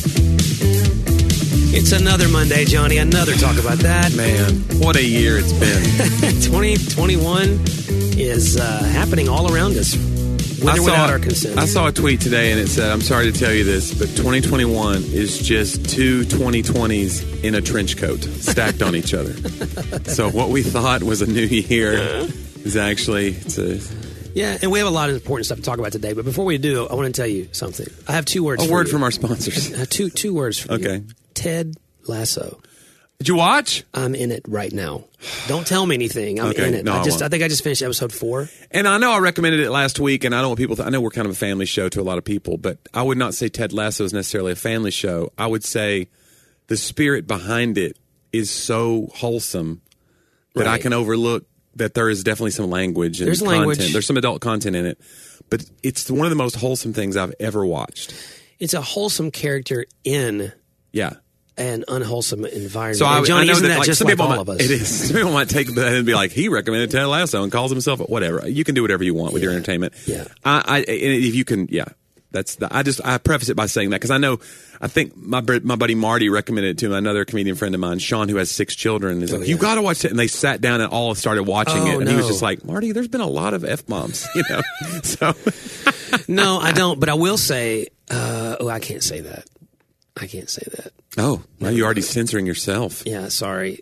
It's another Monday, Johnny. Another talk about that. Man, what a year it's been. 2021 is happening all around us, with or without our consent. I saw a tweet today, and it said, I'm sorry to tell you this, but 2021 is just two 2020s in a trench coat stacked on each other. So what we thought was a new year is actually... Yeah, and we have a lot of important stuff to talk about today. But before we do, I want to tell you something. I have two words. A word from our sponsors. Two words for you. Okay. Ted Lasso. Did you watch? I'm in it right now. Don't tell me anything. I'm in it. No, I think I just finished episode 4. And I know I recommended it last week, and I don't want people I know we're kind of a family show to a lot of people, but I would not say Ted Lasso is necessarily a family show. I would say the spirit behind it is so wholesome that I can overlook that there is definitely some language and content. Language. There's some adult content in it, but it's one of the most wholesome things I've ever watched. It's a wholesome character in an unwholesome environment. So Johnny, I know isn't that like just some like people all of us? It is. Some people might take that and be like, he recommended Ted Lasso and calls himself whatever. You can do whatever you want with your entertainment. Yeah. If you can, that's I preface it by saying that because I think my buddy Marty recommended it to another comedian friend of mine, Sean, who has 6 children. He's like, you got to watch it. And they sat down and all started watching it. And he was just like, Marty, there's been a lot of F-bombs, So No, I don't. But I will say, I can't say that. I can't say that. Oh, now you're already censoring yourself. Yeah, sorry.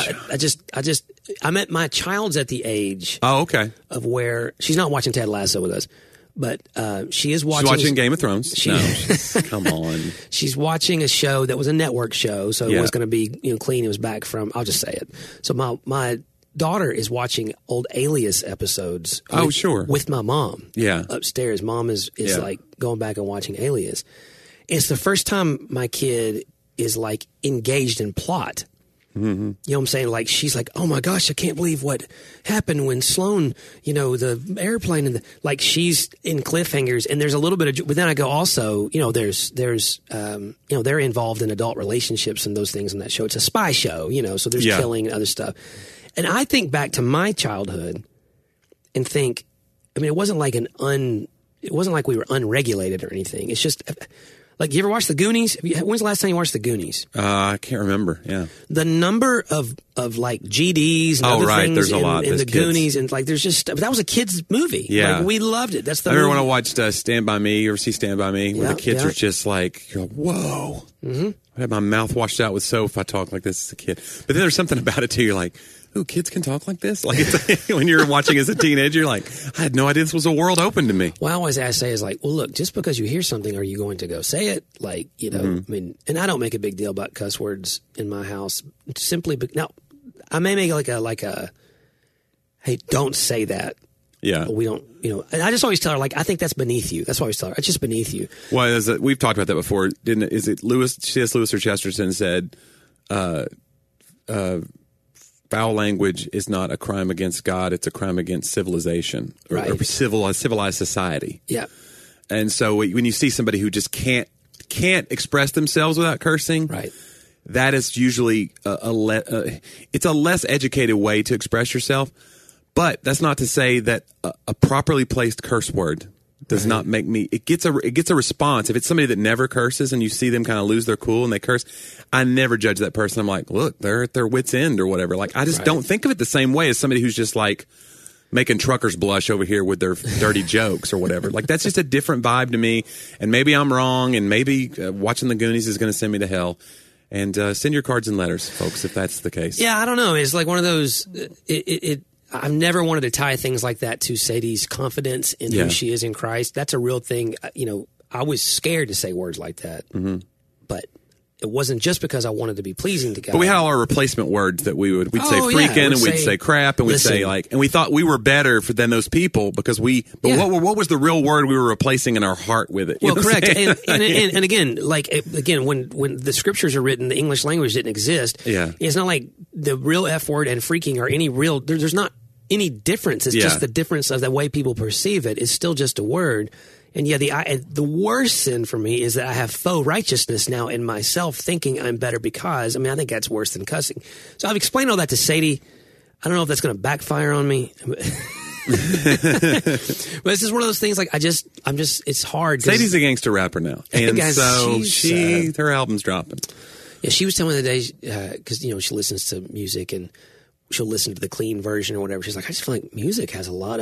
My child's at the age. Oh, okay. Of where she's not watching Ted Lasso with us, but she is watching. She's watching Game of Thrones. Come on. She's watching a show that was a network show, so it was going to be clean. It was back from. I'll just say it. So my daughter is watching old Alias episodes. With my mom. Yeah. Upstairs, mom is like going back and watching Alias. It's the first time my kid is like engaged in plot. Mm-hmm. You know what I'm saying? Like she's like, oh my gosh, I can't believe what happened when Sloan, the airplane and like she's in cliffhangers and there's a little bit of, but then I go also, there's they're involved in adult relationships and those things in that show. It's a spy show, so there's killing and other stuff. And I think back to my childhood and think, it wasn't like it wasn't like we were unregulated or anything. It's just. Like, you ever watch The Goonies? When's the last time you watched The Goonies? I can't remember, yeah. The number of like GDs and other things there's a lot. in The Goonies, and like there's just, that was a kid's movie. Yeah. Like, we loved it. That's the I remember movie. when I watched Stand By Me, you ever see Stand By Me? Where the kids are just like, you're like, whoa. Mm-hmm. I had my mouth washed out with soap if I talk like this as a kid. But then there's something about it, too. You're like, ooh, kids can talk like this? Like when you're watching as a teenager, you're like, I had no idea this was a world open to me. Well, I say is like, well, look, just because you hear something, are you going to go say it? Like, and I don't make a big deal about cuss words in my house simply, but now I may make like a, hey, don't say that. Yeah. We don't, and I just always tell her, like, I think that's beneath you. That's what I always tell her. It's just beneath you. Well, we've talked about that before. Is it C.S. Lewis or Chesterton said, foul language is not a crime against God; it's a crime against civilization or civilized society. Yeah. And so when you see somebody who just can't express themselves without cursing, right, that is usually it's a less educated way to express yourself. But that's not to say that a properly placed curse word does not make me. It gets a response. If it's somebody that never curses and you see them kind of lose their cool and they curse, I never judge that person. I'm like, look, they're at their wits' end or whatever. Like, I just don't think of it the same way as somebody who's just like making truckers blush over here with their dirty jokes or whatever. Like, that's just a different vibe to me. And maybe I'm wrong, and maybe watching the Goonies is going to send me to hell. And send your cards and letters, folks, if that's the case. Yeah, I don't know. It's like one of those. I've never wanted to tie things like that to Sadie's confidence in who she is in Christ. That's a real thing. I was scared to say words like that, but it wasn't just because I wanted to be pleasing to God. But we had all our replacement words that we'd say freaking and we'd say crap and we'd say and we thought we were better than those people because what was the real word we were replacing in our heart with it? Well, correct. And again, when the scriptures are written, the English language didn't exist. Yeah. It's not like the real F word and freaking are any real, there's not any difference. It's just the difference of the way people perceive it. It's still just a word. And the worst sin for me is that I have faux righteousness now in myself thinking I'm better because, I think that's worse than cussing. So I've explained all that to Sadie. I don't know if that's going to backfire on me. But this is one of those things. Like I'm just. It's hard. Sadie's a gangster rapper now, and Guys, so she's, her album's dropping. Yeah, she was telling me the day because she listens to music and she'll listen to the clean version or whatever. She's like, I just feel like music has a lot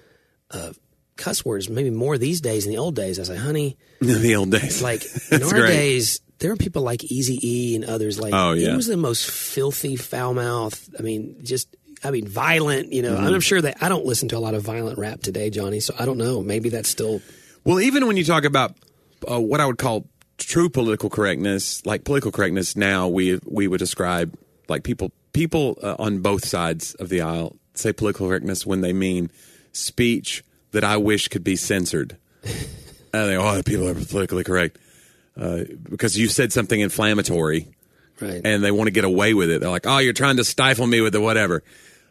of cuss words, maybe more these days than the old days. I was like, honey, the old days. Like in our days, there were people like Eazy-E and others. Like, it was the most filthy, foul mouth. I mean, violent. I'm sure that I don't listen to a lot of violent rap today, Johnny. So I don't know. Maybe that's still. Well, even when you talk about what I would call true political correctness, like political correctness now, we would describe like people on both sides of the aisle say political correctness when they mean speech that I wish could be censored. And they people are politically correct because you said something inflammatory, right? And they want to get away with it. They're like, oh, you're trying to stifle me with the whatever.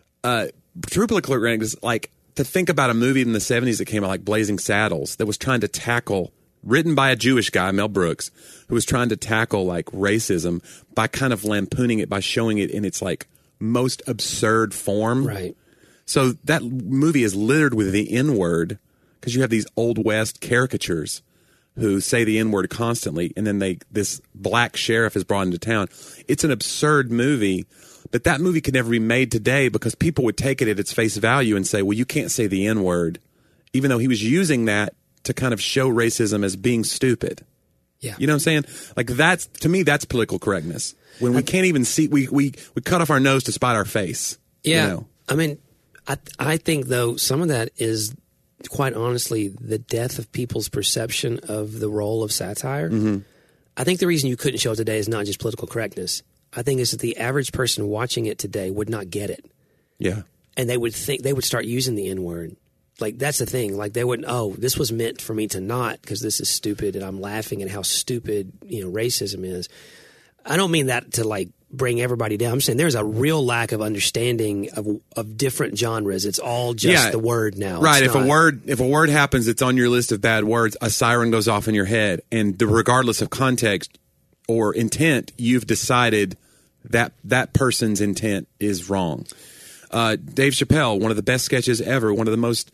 True political correctness is like to think about a movie in the 70s that came out like Blazing Saddles that was trying to tackle, written by a Jewish guy, Mel Brooks, who was trying to tackle like racism by kind of lampooning it, by showing it in its like most absurd form. Right. So that movie is littered with the N-word because you have these Old West caricatures who say the N-word constantly, and then this black sheriff is brought into town. It's an absurd movie, but that movie could never be made today because people would take it at its face value and say, well, you can't say the N-word, even though he was using that to kind of show racism as being stupid. Yeah. You know what I'm saying? Like to me, that's political correctness. When we can't even see, we cut off our nose to spite our face. Yeah. I mean, I think though some of that is quite honestly the death of people's perception of the role of satire. Mm-hmm. I think the reason you couldn't show it today is not just political correctness. I think it's that the average person watching it today would not get it. Yeah. And they would start using the N-word. Like, that's the thing. Like, they wouldn't, this was meant for me to not because this is stupid and I'm laughing at how stupid, racism is. I don't mean that to, like, bring everybody down. I'm saying there's a real lack of understanding of different genres. It's all just the word now. Right. If a word happens, it's on your list of bad words, a siren goes off in your head. And regardless of context or intent, you've decided that that person's intent is wrong. Dave Chappelle, one of the best sketches ever, one of the most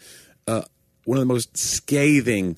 scathing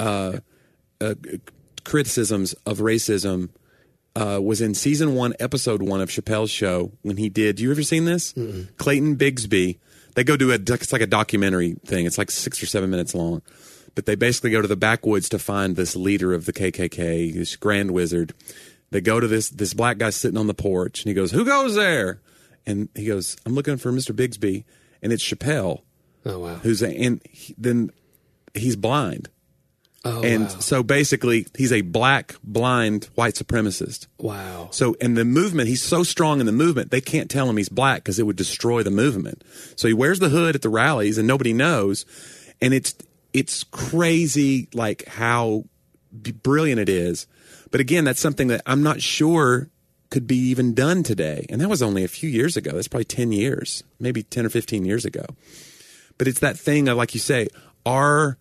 criticisms of racism was in season 1, episode 1 of Chappelle's show when he did. You ever seen this? Mm-mm. Clayton Bigsby. They go to it's like a documentary thing. It's like 6 or 7 minutes long, but they basically go to the backwoods to find this leader of the KKK, this Grand Wizard. They go to this black guy sitting on the porch, and he goes, "Who goes there?" And he goes, "I'm looking for Mr. Bigsby," and it's Chappelle. Oh wow! Then he's blind. Oh, and wow. So basically, he's a black, blind, white supremacist. Wow. So in the movement, he's so strong in the movement, they can't tell him he's black because it would destroy the movement. So he wears the hood at the rallies, and nobody knows. And it's crazy, like how brilliant it is. But again, that's something that I'm not sure could be even done today. And that was only a few years ago. That's probably 10 years, maybe 10 or 15 years ago. But it's that thing of, like you say, our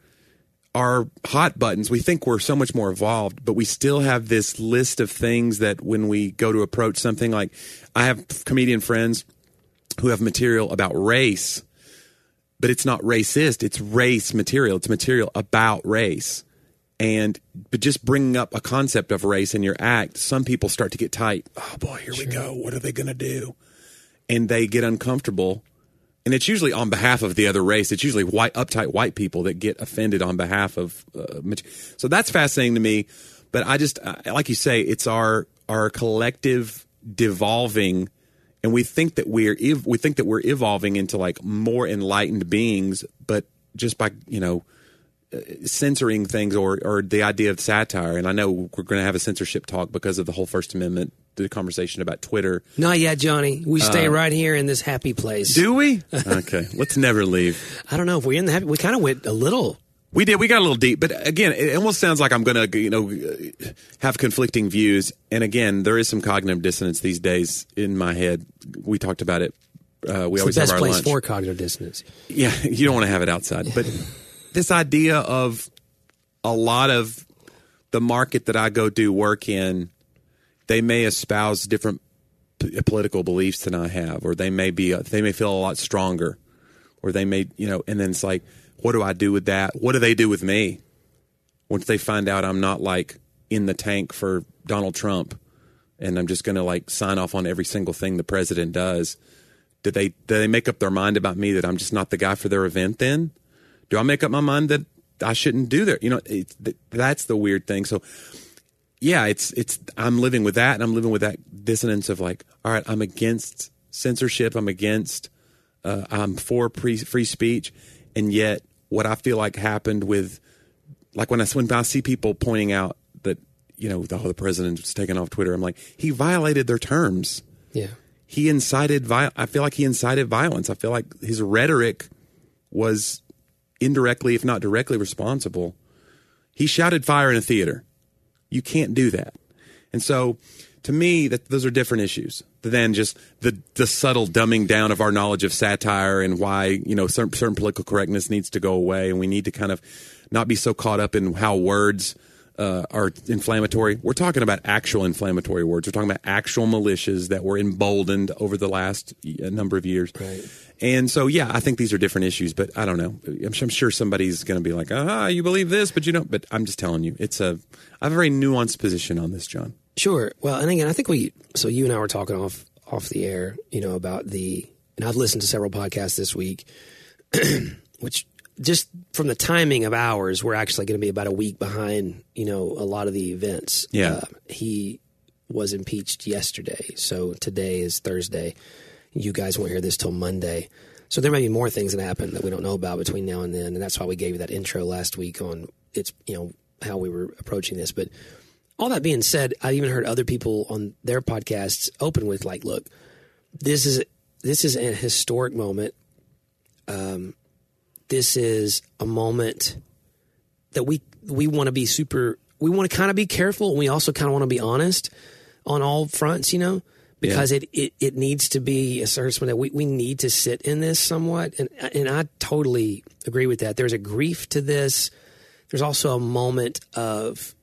hot buttons, we think we're so much more evolved, but we still have this list of things that when we go to approach something, like I have comedian friends who have material about race, but it's not racist. It's race material. It's material about race. But just bringing up a concept of race in your act, some people start to get tight. Oh boy, here we go. What are they going to do? And they get uncomfortable. And it's usually on behalf of the other race. It's usually uptight white people that get offended on behalf of. So that's fascinating to me. But I just, like you say, it's our collective devolving, and we think that we're evolving into like more enlightened beings, but just by censoring things or the idea of satire. And I know we're going to have a censorship talk because of the whole First Amendment, the conversation about Twitter. Not yet, Johnny. We stay right here in this happy place. Do we? Okay. Let's never leave. I don't know if we're in the happy. We kind of went a little. We did. We got a little deep. But again, it almost sounds like I'm going to, have conflicting views. And again, there is some cognitive dissonance these days in my head. We talked about it. We always have our lunch. It's the best place for cognitive dissonance. Yeah. You don't want to have it outside. But this idea of a lot of the market that I go do work in, they may espouse different political beliefs than I have, or they may feel a lot stronger, or they may, and then it's like, what do I do with that? What do they do with me once they find out I'm not like in the tank for Donald Trump and I'm just going to like sign off on every single thing the president does? Do they make up their mind about me that I'm just not the guy for their event then? Do I make up my mind that I shouldn't do that? That's the weird thing. So yeah, I'm living with that, and I'm living with that dissonance of like, all right, I'm against censorship. I'm for free speech. And yet what I feel like happened with, like when I see people pointing out that, the president was taken off Twitter, I'm like, he violated their terms. Yeah. He I feel like he incited violence. I feel like his rhetoric was indirectly, if not directly, responsible. He shouted fire in a theater. You can't do that. And so to me, those are different issues than just the subtle dumbing down of our knowledge of satire and why, certain political correctness needs to go away. And we need to kind of not be so caught up in how words are inflammatory. We're talking about actual inflammatory words. We're talking about actual militias that were emboldened over the last number of years. Right. And so, yeah, I think these are different issues, but I don't know. I'm sure somebody's going to be like, you believe this, but you don't. But I'm just telling you, I have a very nuanced position on this, John. Sure. Well, and again, I think you and I were talking off the air, about and I've listened to several podcasts this week, which just from the timing of ours, we're actually going to be about a week behind, a lot of the events. Yeah. He was impeached yesterday. So today is Thursday. You guys won't hear this till Monday. So there may be more things that happen that we don't know about between now and then. And that's why we gave you that intro last week on how we were approaching this. But all that being said, I even heard other people on their podcasts open with like, look, this is an historic moment. This is a moment that we want to be we want to kind of be careful. And we also kind of want to be honest on all fronts, because it needs to be a certain that we need to sit in this somewhat. And I totally agree with that. There's a grief to this. There's also a moment of,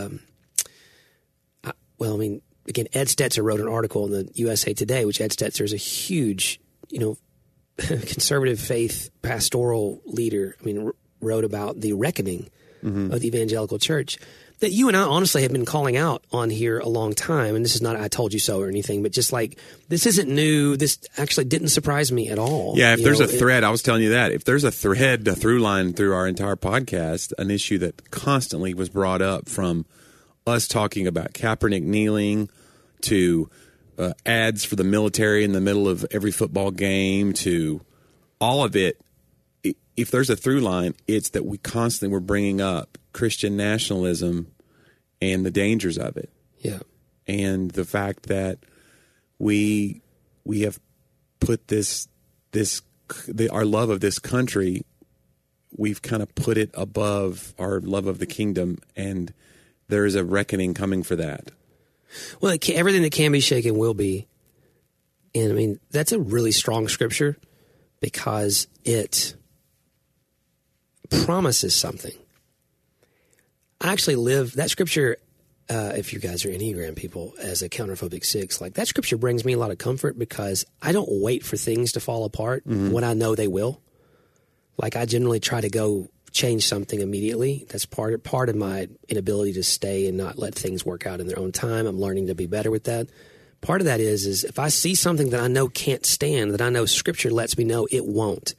again, Ed Stetzer wrote an article in the USA Today, which Ed Stetzer is a huge, conservative faith pastoral leader. Wrote about the reckoning of the evangelical church that you and I honestly have been calling out on here a long time. And this is not I told you so or anything, but just like this isn't new. This actually didn't surprise me at all. Yeah, if there's a thread, I was telling you that. If there's a through line through our entire podcast, an issue that constantly was brought up from us talking about Kaepernick kneeling to ads for the military in the middle of every football game to all of it. If there's a through line, it's that we constantly were bringing up Christian nationalism and the dangers of it. Yeah. And the fact that we have put our love of this country, we've kind of put it above our love of the kingdom, and there is a reckoning coming for that. Well, everything that can be shaken will be. And that's a really strong scripture because it promises something. I actually live that scripture. If you guys are Enneagram people, as a counterphobic 6, like that scripture brings me a lot of comfort because I don't wait for things to fall apart when I know they will. Like I generally try to go change something immediately. That's part of my inability to stay and not let things work out in their own time. I'm learning to be better with that. Part of that is if I see something that I know can't stand, that I know scripture lets me know it won't.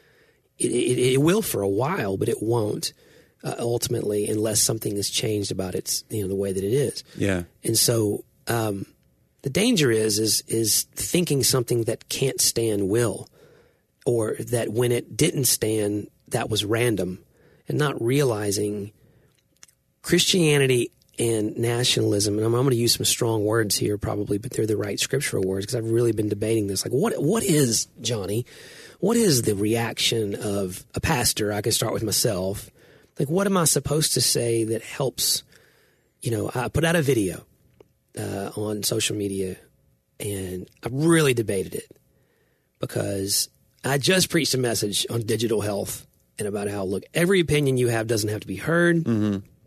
It will for a while, but it won't ultimately unless something is changed about its the way that it is. Yeah. And so the danger is thinking something that can't stand will, or that when it didn't stand, that was random, and not realizing Christianity and nationalism. And I'm going to use some strong words here probably, but they're the right scriptural words because I've really been debating this. Like what is, Johnny, what is the reaction of a pastor? I can start with myself. Like, what am I supposed to say that helps? I put out a video on social media, and I really debated it because I just preached a message on digital health and about how, look, every opinion you have doesn't have to be heard,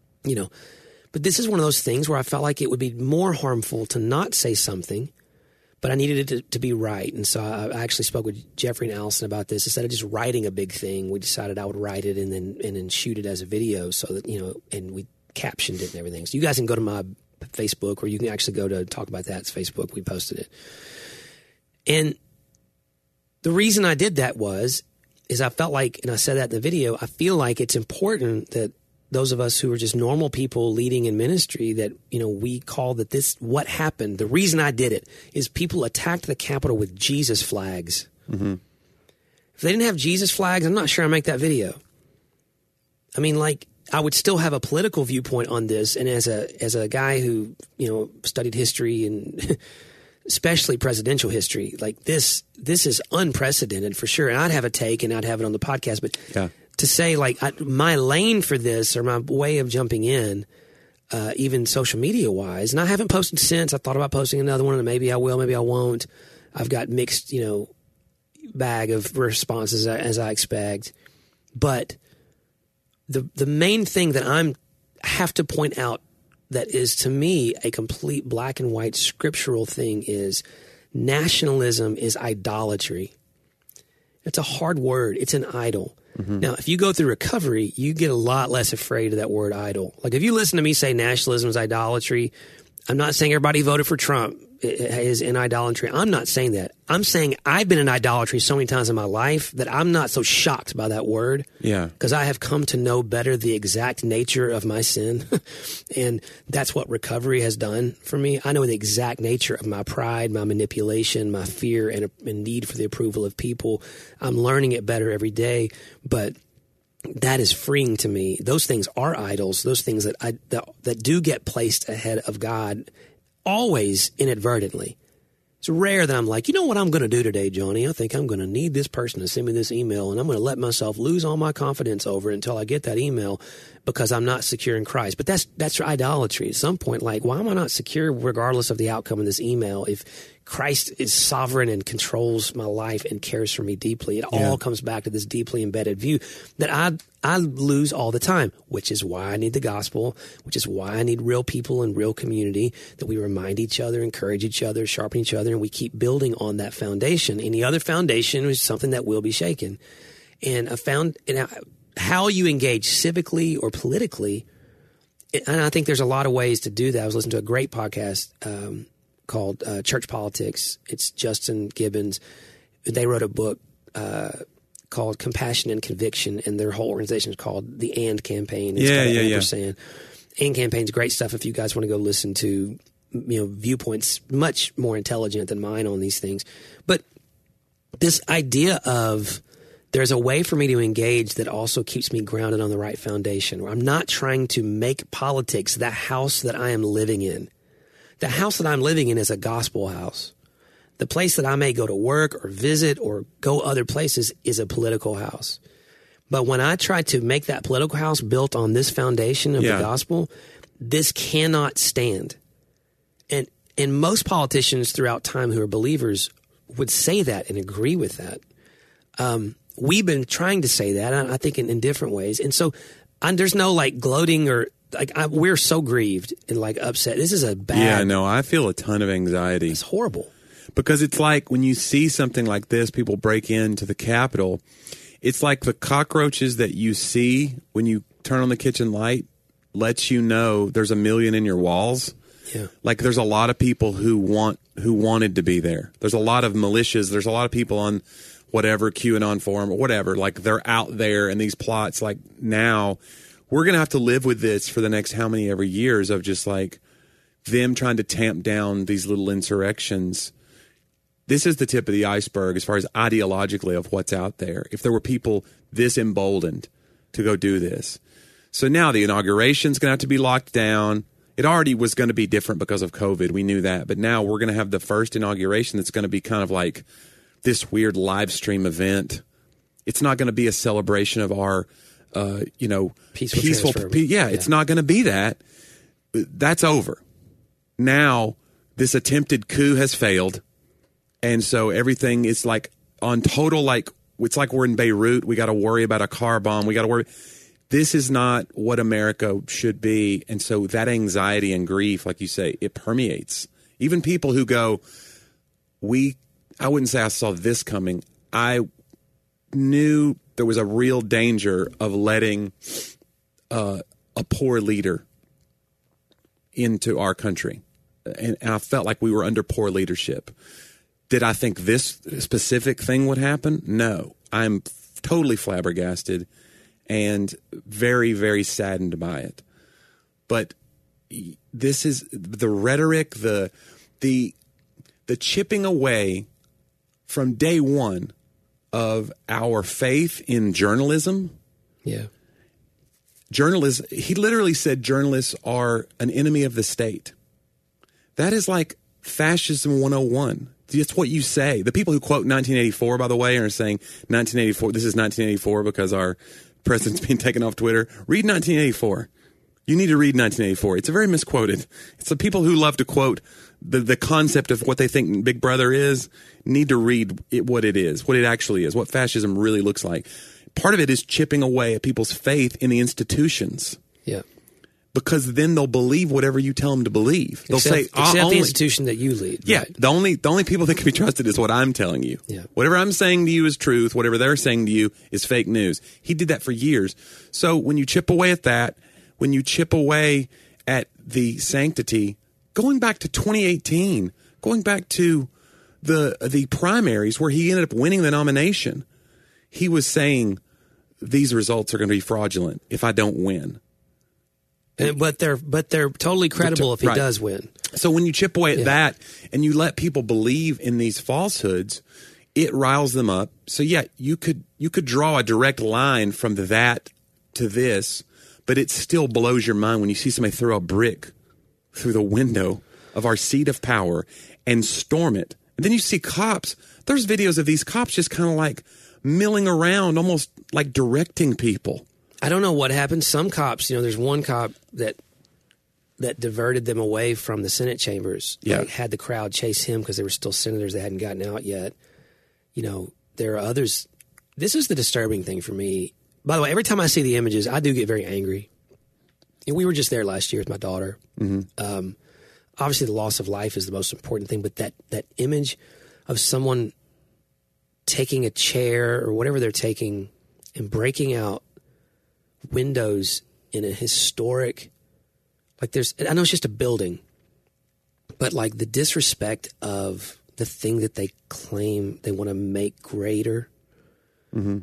but this is one of those things where I felt like it would be more harmful to not say something but I needed it to be right. And so I actually spoke with Jeffrey and Allison about this. Instead of just writing a big thing, we decided I would write it and then shoot it as a video so that, and we captioned it and everything. So you guys can go to my Facebook, or you can actually go to Talk About That's Facebook. We posted it. And the reason I did that is I felt like, and I said that in the video, I feel like it's important that those of us who are just normal people leading in ministry, that, we call that this, what happened. The reason I did it is people attacked the Capitol with Jesus flags. Mm-hmm. If they didn't have Jesus flags, I'm not sure I'd make that video. I mean, I would still have a political viewpoint on this. And as a guy who, studied history and especially presidential history, this is unprecedented for sure. And I'd have a take and I'd have it on the podcast, but to say my lane for this, or my way of jumping in, even social media wise, and I haven't posted since. I thought about posting another one, and maybe I will, maybe I won't. I've got mixed, bag of responses as I expect. But the main thing that I have to point out that is, to me, a complete black and white scriptural thing is nationalism is idolatry. It's a hard word. It's an idol. Mm-hmm. Now, if you go through recovery, you get a lot less afraid of that word idol. If you listen to me say nationalism is idolatry, I'm not saying everybody voted for Trump is in idolatry. I'm not saying that. I'm saying I've been in idolatry so many times in my life that I'm not so shocked by that word. Yeah. Because I have come to know better the exact nature of my sin. And that's what recovery has done for me. I know the exact nature of my pride, my manipulation, my fear, and need for the approval of people. I'm learning it better every day. But that is freeing to me. Those things are idols. Those things that do get placed ahead of God, always inadvertently. It's rare that I'm like, you know what I'm going to do today, Johnny? I think I'm going to need this person to send me this email, and I'm going to let myself lose all my confidence over it until I get that email because I'm not secure in Christ. But that's idolatry. At some point, why am I not secure regardless of the outcome of this email if Christ is sovereign and controls my life and cares for me deeply? It all comes back to this deeply embedded view that I lose all the time, which is why I need the gospel, which is why I need real people and real community, that we remind each other, encourage each other, sharpen each other, and we keep building on that foundation. Any other foundation is something that will be shaken. And I found how you engage civically or politically, and I think there's a lot of ways to do that. I was listening to a great podcast called Church Politics. It's Justin Gibbons. They wrote a book called Compassion and Conviction, and their whole organization is called the AND Campaign. It's got AND Campaign's great stuff if you guys want to go listen to viewpoints much more intelligent than mine on these things. But this idea of there's a way for me to engage that also keeps me grounded on the right foundation, where I'm not trying to make politics the house that I am living in. The house that I'm living in is a gospel house. The place that I may go to work or visit or go other places is a political house. But when I try to make that political house built on this foundation of the gospel, this cannot stand. And most politicians throughout time who are believers would say that and agree with that. We've been trying to say that, I think, in different ways. And so there's no gloating or we're so grieved and upset. This is a bad. Yeah, no, I feel a ton of anxiety. It's horrible. Because it's like when you see something like this, people break into the Capitol. It's like the cockroaches that you see when you turn on the kitchen light lets you know there's a million in your walls. Yeah. There's a lot of people who wanted to be there. There's a lot of militias. There's a lot of people on whatever QAnon forum or whatever. They're out there in these plots. Now we're going to have to live with this for the next how many ever years of just them trying to tamp down these little insurrections. This is the tip of the iceberg as far as ideologically of what's out there. If there were people this emboldened to go do this. So now the inauguration's going to have to be locked down. It already was going to be different because of COVID. We knew that. But now we're going to have the first inauguration that's going to be kind of this weird live stream event. It's not going to be a celebration of our, peaceful. It's not going to be that. That's over. Now this attempted coup has failed. And so everything is on total, it's like we're in Beirut. We got to worry about a car bomb. We got to worry. This is not what America should be. And so that anxiety and grief, like you say, it permeates. Even people who go, I wouldn't say I saw this coming. I knew there was a real danger of letting a poor leader into our country. And I felt like we were under poor leadership. Did I think this specific thing would happen? No. I'm totally flabbergasted and very, very saddened by it. But this is the rhetoric, the chipping away from day one of our faith in journalism. Yeah. Journalists, he literally said journalists are an enemy of the state. That is like fascism 101. It's what you say. The people who quote 1984, by the way, are saying 1984, this is 1984 because our president's being taken off Twitter. Read 1984. You need to read 1984. It's a very misquoted. It's the people who love to quote the concept of what they think Big Brother is need to read what it is, what it actually is, what fascism really looks like. Part of it is chipping away at people's faith in the institutions. Yeah. Because then they'll believe whatever you tell them to believe. They'll say, except the institution that you lead. Yeah. Right. The only people that can be trusted is what I'm telling you. Yeah. Whatever I'm saying to you is truth. Whatever they're saying to you is fake news. He did that for years. So when you chip away at that, when you chip away at the sanctity, going back to 2018, going back to the primaries where he ended up winning the nomination, he was saying these results are going to be fraudulent if I don't win. But they're totally credible if he does win. So when you chip away at that and you let people believe in these falsehoods, it riles them up. So yeah, you could draw a direct line from that to this, but it still blows your mind when you see somebody throw a brick through the window of our seat of power and storm it. And then you see cops. There's videos of these cops just kind of like milling around, almost like directing people. I don't know what happened. Some cops, there's one cop that diverted them away from the Senate chambers. Yeah. Like, had the crowd chase him because there were still senators that hadn't gotten out yet. There are others. This is the disturbing thing for me. By the way, every time I see the images, I do get very angry. And we were just there last year with my daughter. Mm-hmm. Obviously, the loss of life is the most important thing, but that image of someone taking a chair or whatever they're taking and breaking out windows in a historic, I know it's just a building, but like the disrespect of the thing that they claim they want to make greater, and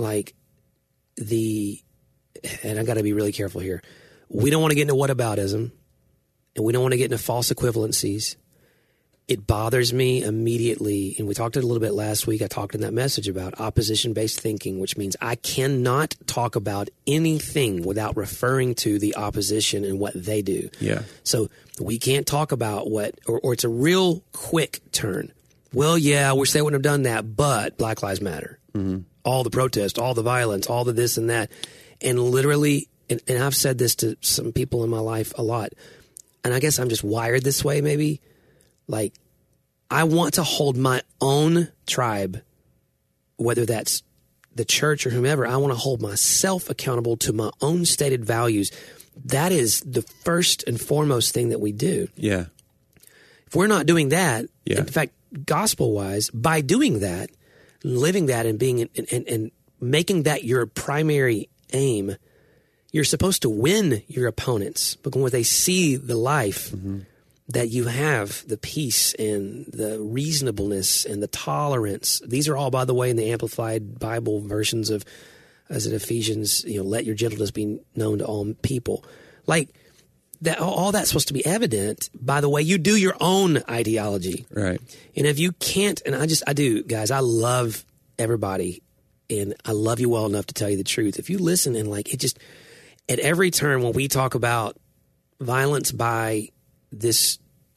I got to be really careful here. We don't want to get into whataboutism, and we don't want to get into false equivalencies. It bothers me immediately, and we talked a little bit last week. I talked in that message about opposition-based thinking, which means I cannot talk about anything without referring to the opposition and what they do. Yeah. So we can't talk about or it's a real quick turn. Well, yeah, I wish they wouldn't have done that, but Black Lives Matter. Mm-hmm. All the protest, all the violence, all the this and that. And literally, and I've said this to some people in my life a lot, and I guess I'm just wired this way maybe. Like, I want to hold my own tribe, whether that's the church or whomever. I want to hold myself accountable to my own stated values. That is the first and foremost thing that we do. Yeah. If we're not doing that, in fact, gospel-wise, by doing that, living that and being and making that your primary aim, you're supposed to win your opponents. But when they see the life that you have, the peace and the reasonableness and the tolerance, these are all, by the way, in the Amplified Bible versions of, as in Ephesians, let your gentleness be known to all people. Like, that, all that's supposed to be evident by the way you do your own ideology. Right. And if you can't, and I do, guys, I love everybody, and I love you well enough to tell you the truth. If you listen and like, it just, at every turn when we talk about violence by this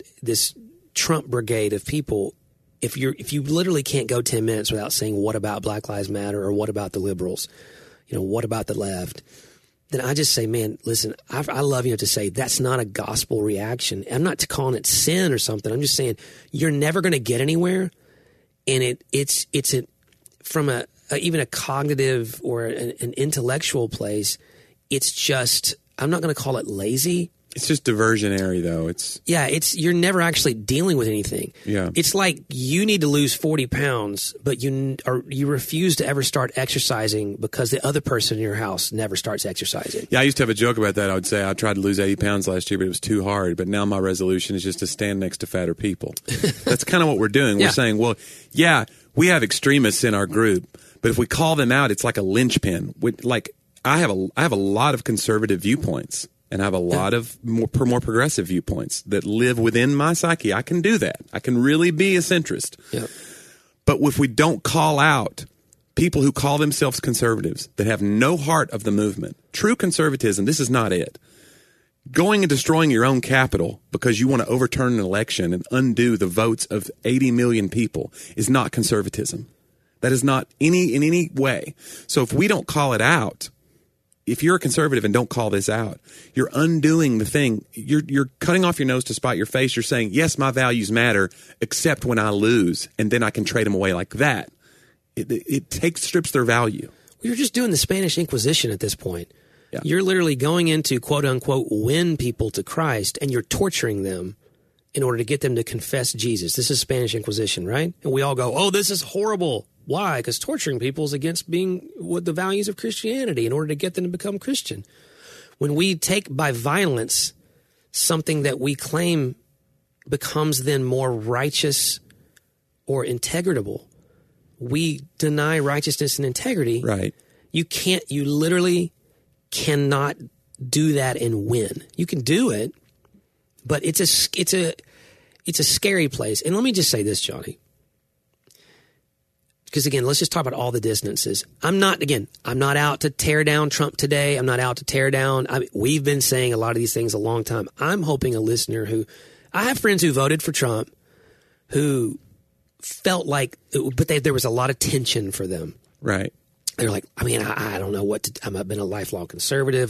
Trump brigade of people, if you literally can't go 10 minutes without saying, what about Black Lives Matter, or what about the liberals, what about the left, then I just say, man, listen, I love you to say that's not a gospel reaction. I'm not calling it sin or something. I'm just saying you're never going to get anywhere, and it's from even a cognitive or an intellectual place. It's just, I'm not going to call it lazy. It's just diversionary, though. You're never actually dealing with anything. Yeah. It's like you need to lose 40 pounds, but you refuse to ever start exercising because the other person in your house never starts exercising. Yeah, I used to have a joke about that. I would say I tried to lose 80 pounds last year, but it was too hard. But now my resolution is just to stand next to fatter people. That's kind of what we're doing. Yeah. We're saying, well, yeah, we have extremists in our group, but if we call them out, it's like a linchpin. I have a lot of conservative viewpoints. And I have a lot of more progressive viewpoints that live within my psyche. I can do that. I can really be a centrist. Yeah. But if we don't call out people who call themselves conservatives that have no heart of the movement, true conservatism, this is not it. Going and destroying your own capital because you want to overturn an election and undo the votes of 80 million people is not conservatism. That is not in any way. So if we don't call it out, if you're a conservative and don't call this out, you're undoing the thing. You're cutting off your nose to spite your face. You're saying, yes, my values matter, except when I lose, and then I can trade them away like that. It strips their value. You're just doing the Spanish Inquisition at this point. Yeah. You're literally going into, quote unquote, win people to Christ, and you're torturing them in order to get them to confess Jesus. This is Spanish Inquisition, right? And we all go, oh, this is horrible. Why? Because torturing people is against being with the values of Christianity in order to get them to become Christian. When we take by violence something that we claim becomes then more righteous or integritable, we deny righteousness and integrity. Right. You literally cannot do that and win. You can do it, but it's a scary place. And let me just say this, Johnny. Because, again, let's just talk about all the dissonances. I'm not out to tear down Trump today. I'm not out to tear down. We've been saying a lot of these things a long time. I'm hoping a listener I have friends who voted for Trump who felt like, but there was a lot of tension for them. Right. They're like, I don't know what to, I've been a lifelong conservative.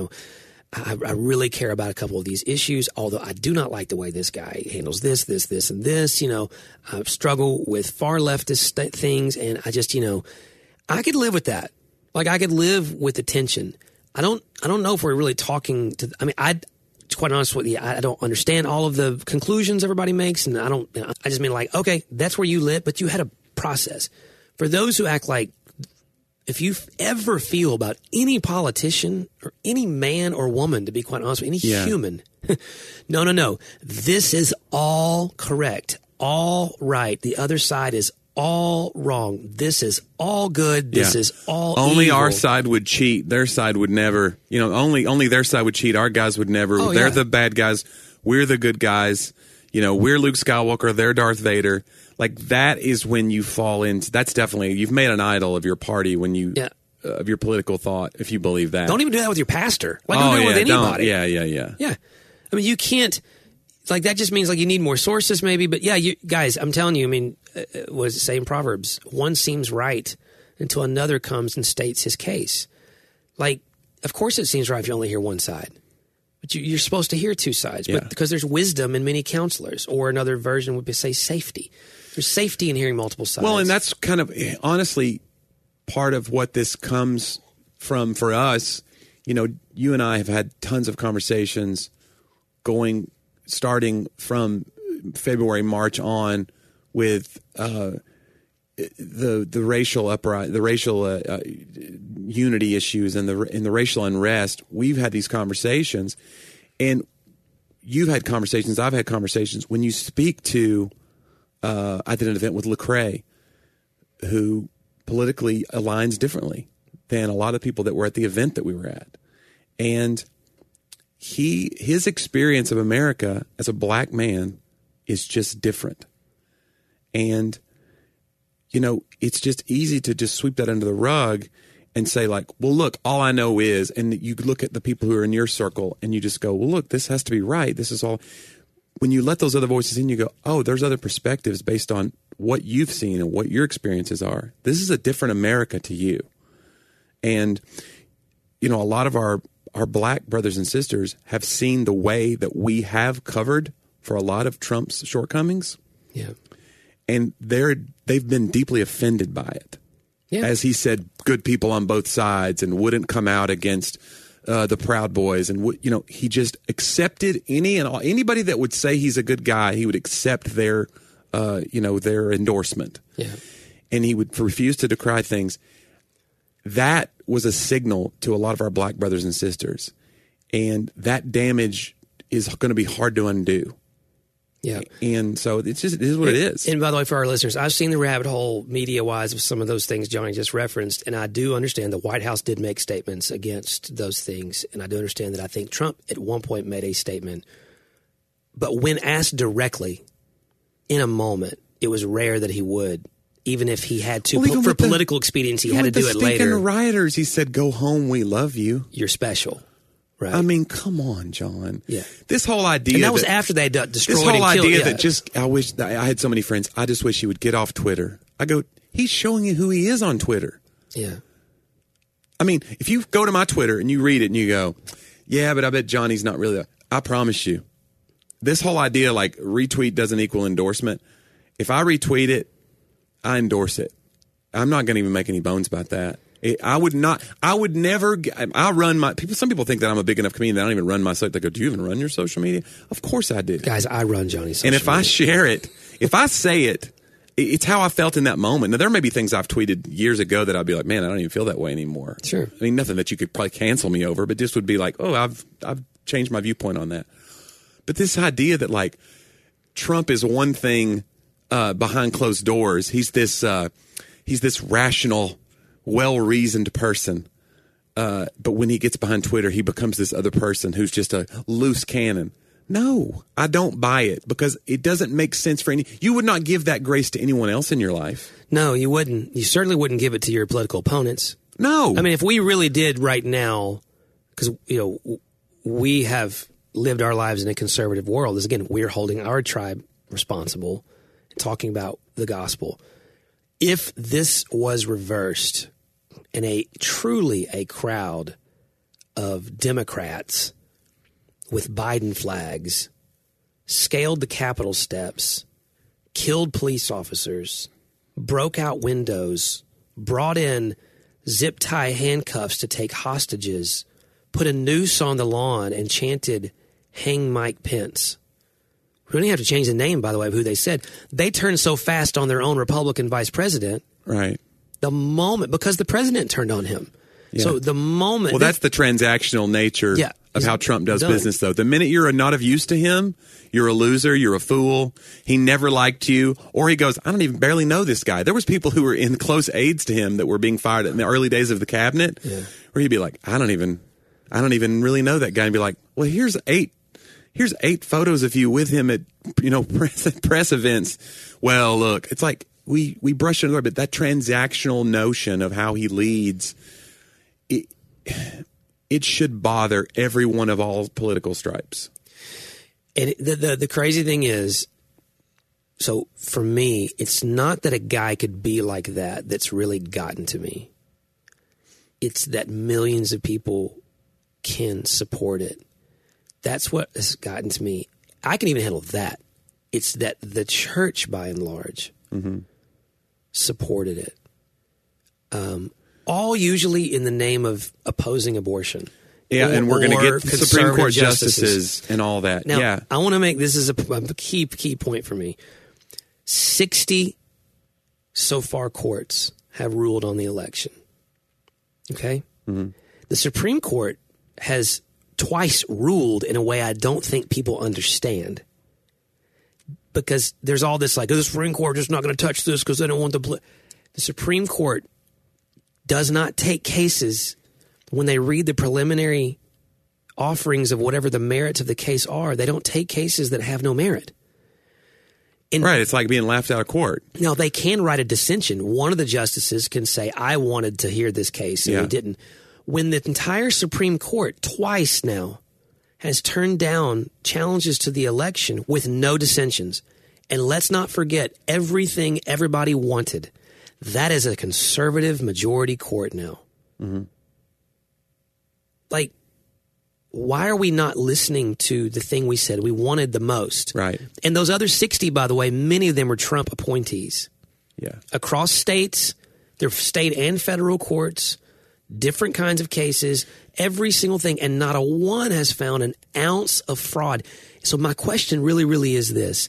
I really care about a couple of these issues, although I do not like the way this guy handles this, and this. I struggle with far leftist things, and I just, I could live with that. Like, I could live with the tension. I don't know if we're really talking to. Quite honest with you, I don't understand all of the conclusions everybody makes, and I just mean like, okay, that's where you live, but you had a process. For those who act like, if you ever feel about any politician or any man or woman, to be quite honest with you, any human, no. This is all correct, all right. The other side is all wrong. This is all good. This is all only evil. Our side would cheat. Their side would never. Only their side would cheat. Our guys would never. Oh, they're the bad guys. We're the good guys. We're Luke Skywalker. They're Darth Vader. Like, that is when you fall into. That's definitely, you've made an idol of your party when you of your political thought. If you believe that, don't even do that with your pastor. Like, don't do it with anybody. Yeah. You can't. Like, that just means like you need more sources, maybe. But yeah, you guys, I'm telling you. What does it say in Proverbs? One seems right until another comes and states his case. Like, of course, it seems right if you only hear one side. But you're supposed to hear two sides, but because there's wisdom in many counselors, or another version would say safety. There's safety in hearing multiple sides. Well, and that's kind of, honestly, part of what this comes from for us. You and I have had tons of conversations starting from February, March on with the racial unity issues and the racial unrest. We've had these conversations, and you've had conversations. I've had conversations. When you speak to, I did an event with Lecrae, who politically aligns differently than a lot of people that were at the event that we were at, and his experience of America as a black man is just different. And, it's just easy to just sweep that under the rug and say, like, well, look, all I know is, and you look at the people who are in your circle and you just go, well, look, this has to be right. This is all. When you let those other voices in, you go, oh, there's other perspectives based on what you've seen and what your experiences are. This is a different America to you. And, a lot of our black brothers and sisters have seen the way that we have covered for a lot of Trump's shortcomings. Yeah. And they've been deeply offended by it. Yeah. As he said, good people on both sides, and wouldn't come out against the Proud Boys, and he just accepted anybody that would say he's a good guy. He would accept their their endorsement, and he would refuse to decry things. That was a signal to a lot of our black brothers and sisters, and that damage is going to be hard to undo. Yeah. And so it is what it is. And by the way, for our listeners, I've seen the rabbit hole media-wise of some of those things Johnny just referenced, and I do understand the White House did make statements against those things, and I do understand that I think Trump at one point made a statement. But when asked directly, in a moment, it was rare that he would, even if he had to. For political expediency, he had to do it later. The rioters, he said, "Go home, we love you. You're special." Right. I mean, come on, John. Yeah. This whole idea. And that was after they destroyed this whole and killed. idea that I wish I had so many friends. I just wish he would get off Twitter. I go, he's showing you who he is on Twitter. Yeah. I mean, if you go to my Twitter and you read it and you go, yeah, but I bet Johnny's not really. I promise you, this whole idea like retweet doesn't equal endorsement. If I retweet it, I endorse it. I'm not going to even make any bones about that. I would never, I run some people think that I'm a big enough comedian that I don't even run my site. They go, do you even run your social media? Of course I do. Guys, I run Johnny's social media. And if I share it, if I say it, it's how I felt in that moment. Now, there may be things I've tweeted years ago that I'd be like, man, I don't even feel that way anymore. Sure. I mean, nothing that you could probably cancel me over, but just would be like, oh, I've changed my viewpoint on that. But this idea that like Trump is one thing behind closed doors. He's this rational, well-reasoned person. But when he gets behind Twitter, he becomes this other person who's just a loose cannon. No, I don't buy it because it doesn't make sense for you would not give that grace to anyone else in your life. No, you wouldn't. You certainly wouldn't give it to your political opponents. No. I mean, if we really did right now, because, we have lived our lives in a conservative world, as again, we're holding our tribe responsible and talking about the gospel. If this was reversed and truly a crowd of Democrats with Biden flags scaled the Capitol steps, killed police officers, broke out windows, brought in zip tie handcuffs to take hostages, put a noose on the lawn and chanted, "Hang Mike Pence." We don't even have to change the name, by the way, of who they said. They turned so fast on their own Republican vice president. Right. The moment, because the president turned on him. Yeah. So the moment. Well, that's the transactional nature of how Trump does business, though. The minute you're not of use to him, you're a loser, you're a fool, he never liked you, or he goes, I don't even barely know this guy. There was people who were in close aides to him that were being fired in the early days of the cabinet, where he'd be like, I don't even really know that guy, and be like, well, here's eight photos of you with him at press events. Well, look, it's like we brush it over, but that transactional notion of how he leads, it should bother everyone of all political stripes. And the crazy thing is, so for me, it's not that a guy could be like that that's really gotten to me. It's that millions of people can support it. That's what has gotten to me. I can even handle that. It's that the church, by and large, supported it. All usually in the name of opposing abortion. Yeah, and we're going to get Supreme Court justices and all that. Now, I want to make this is a key point for me. 60 so far courts have ruled on the election. Okay? Mm-hmm. The Supreme Court has twice ruled in a way I don't think people understand. Because there's all this like, the Supreme Court is not going to touch this because they don't want the Supreme Court does not take cases when they read the preliminary offerings of whatever the merits of the case are. They don't take cases that have no merit. Right, it's like being laughed out of court. Now, they can write a dissension. One of the justices can say, I wanted to hear this case, and they didn't. When the entire Supreme Court, twice now, has turned down challenges to the election with no dissensions, and let's not forget everything everybody wanted, that is a conservative majority court now. Mm-hmm. Like, why are we not listening to the thing we said we wanted the most? Right. And those other 60, by the way, many of them were Trump appointees. Yeah. Across states, they're state and federal courts, different kinds of cases, Every single thing, and not a one has found an ounce of fraud. So my question really, really is this.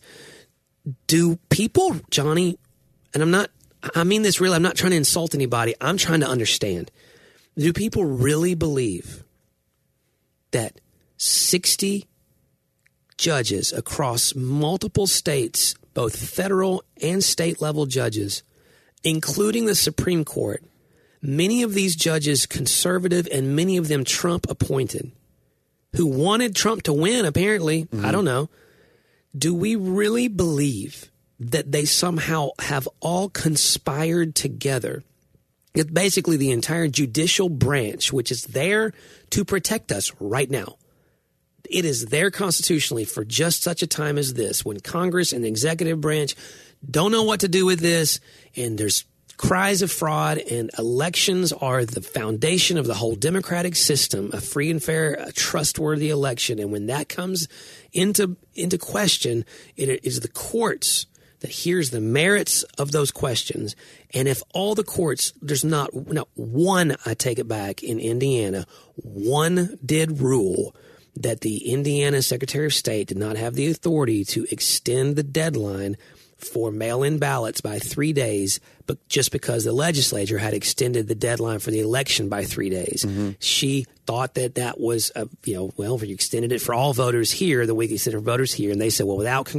Do people, Johnny, and I mean this really, I'm not trying to insult anybody. I'm trying to understand. Do people really believe that 60 judges across multiple states, both federal and state level judges, including the Supreme Court, many of these judges conservative and many of them Trump appointed, who wanted Trump to win, apparently, I don't know, do we really believe that they somehow have all conspired together? That basically the entire judicial branch, which is there to protect us right now, it is there constitutionally for just such a time as this, when Congress and the executive branch don't know what to do with this, and there's cries of fraud, and elections are the foundation of the whole democratic system, a free and fair, a trustworthy election. And when that comes into question, it is the courts that hears the merits of those questions. And if all the courts, there's not one, I take it back, in Indiana, one did rule that the Indiana Secretary of State did not have the authority to extend the deadline for mail-in ballots by 3 days, but just because the legislature had extended the deadline for the election by 3 days. She thought that was, you extended it for all voters here, the week you extended for voters here, and they said, well, without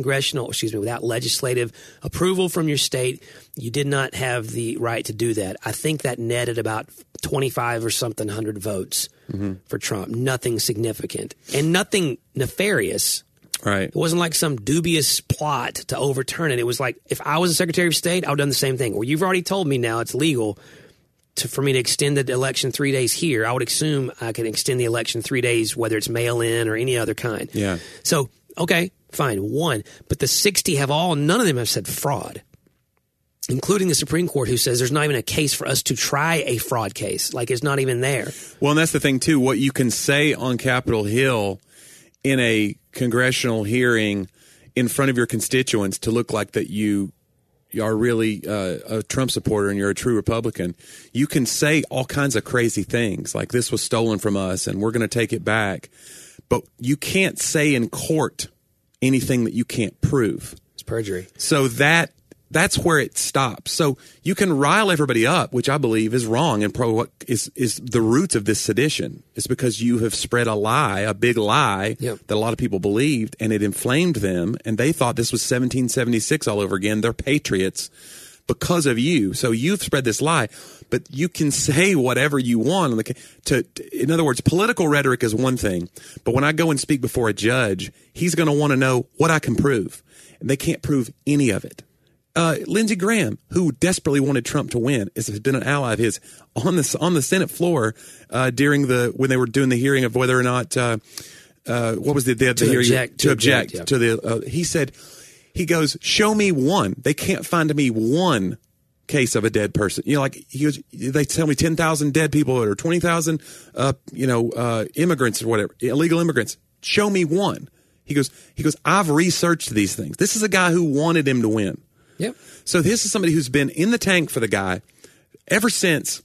legislative approval from your state, you did not have the right to do that. I think that netted about 25 or something hundred votes for Trump. Nothing significant and nothing nefarious. Right. It wasn't like some dubious plot to overturn it. It was like, if I was a Secretary of State, I would have done the same thing. Well, you've already told me now it's legal for me to extend the election 3 days here. I would assume I can extend the election 3 days, whether it's mail-in or any other kind. Yeah. So, okay, fine, one. But the 60 none of them have said fraud, including the Supreme Court, who says there's not even a case for us to try a fraud case. Like, it's not even there. Well, and that's the thing, too. What you can say on Capitol Hill in a congressional hearing in front of your constituents to look like that you are really a Trump supporter and you're a true Republican, you can say all kinds of crazy things like this was stolen from us and we're going to take it back. But you can't say in court anything that you can't prove. It's perjury. So that's where it stops. So you can rile everybody up, which I believe is wrong and what is the roots of this sedition. It's because you have spread a lie, a big lie that a lot of people believed, and it inflamed them, and they thought this was 1776 all over again. They're patriots because of you. So you've spread this lie, but you can say whatever you want. In other words, political rhetoric is one thing, but when I go and speak before a judge, he's going to want to know what I can prove, and they can't prove any of it. Lindsey Graham, who desperately wanted Trump to win, has been an ally of his on the Senate floor when they were doing the hearing of whether or not what was the hearing to object to the. He said, he goes, show me one. They can't find me one case of a dead person. They tell me 10,000 dead people or 20,000 immigrants or whatever, illegal immigrants. Show me one. He goes, I've researched these things. This is a guy who wanted him to win. Yep. So this is somebody who's been in the tank for the guy ever since,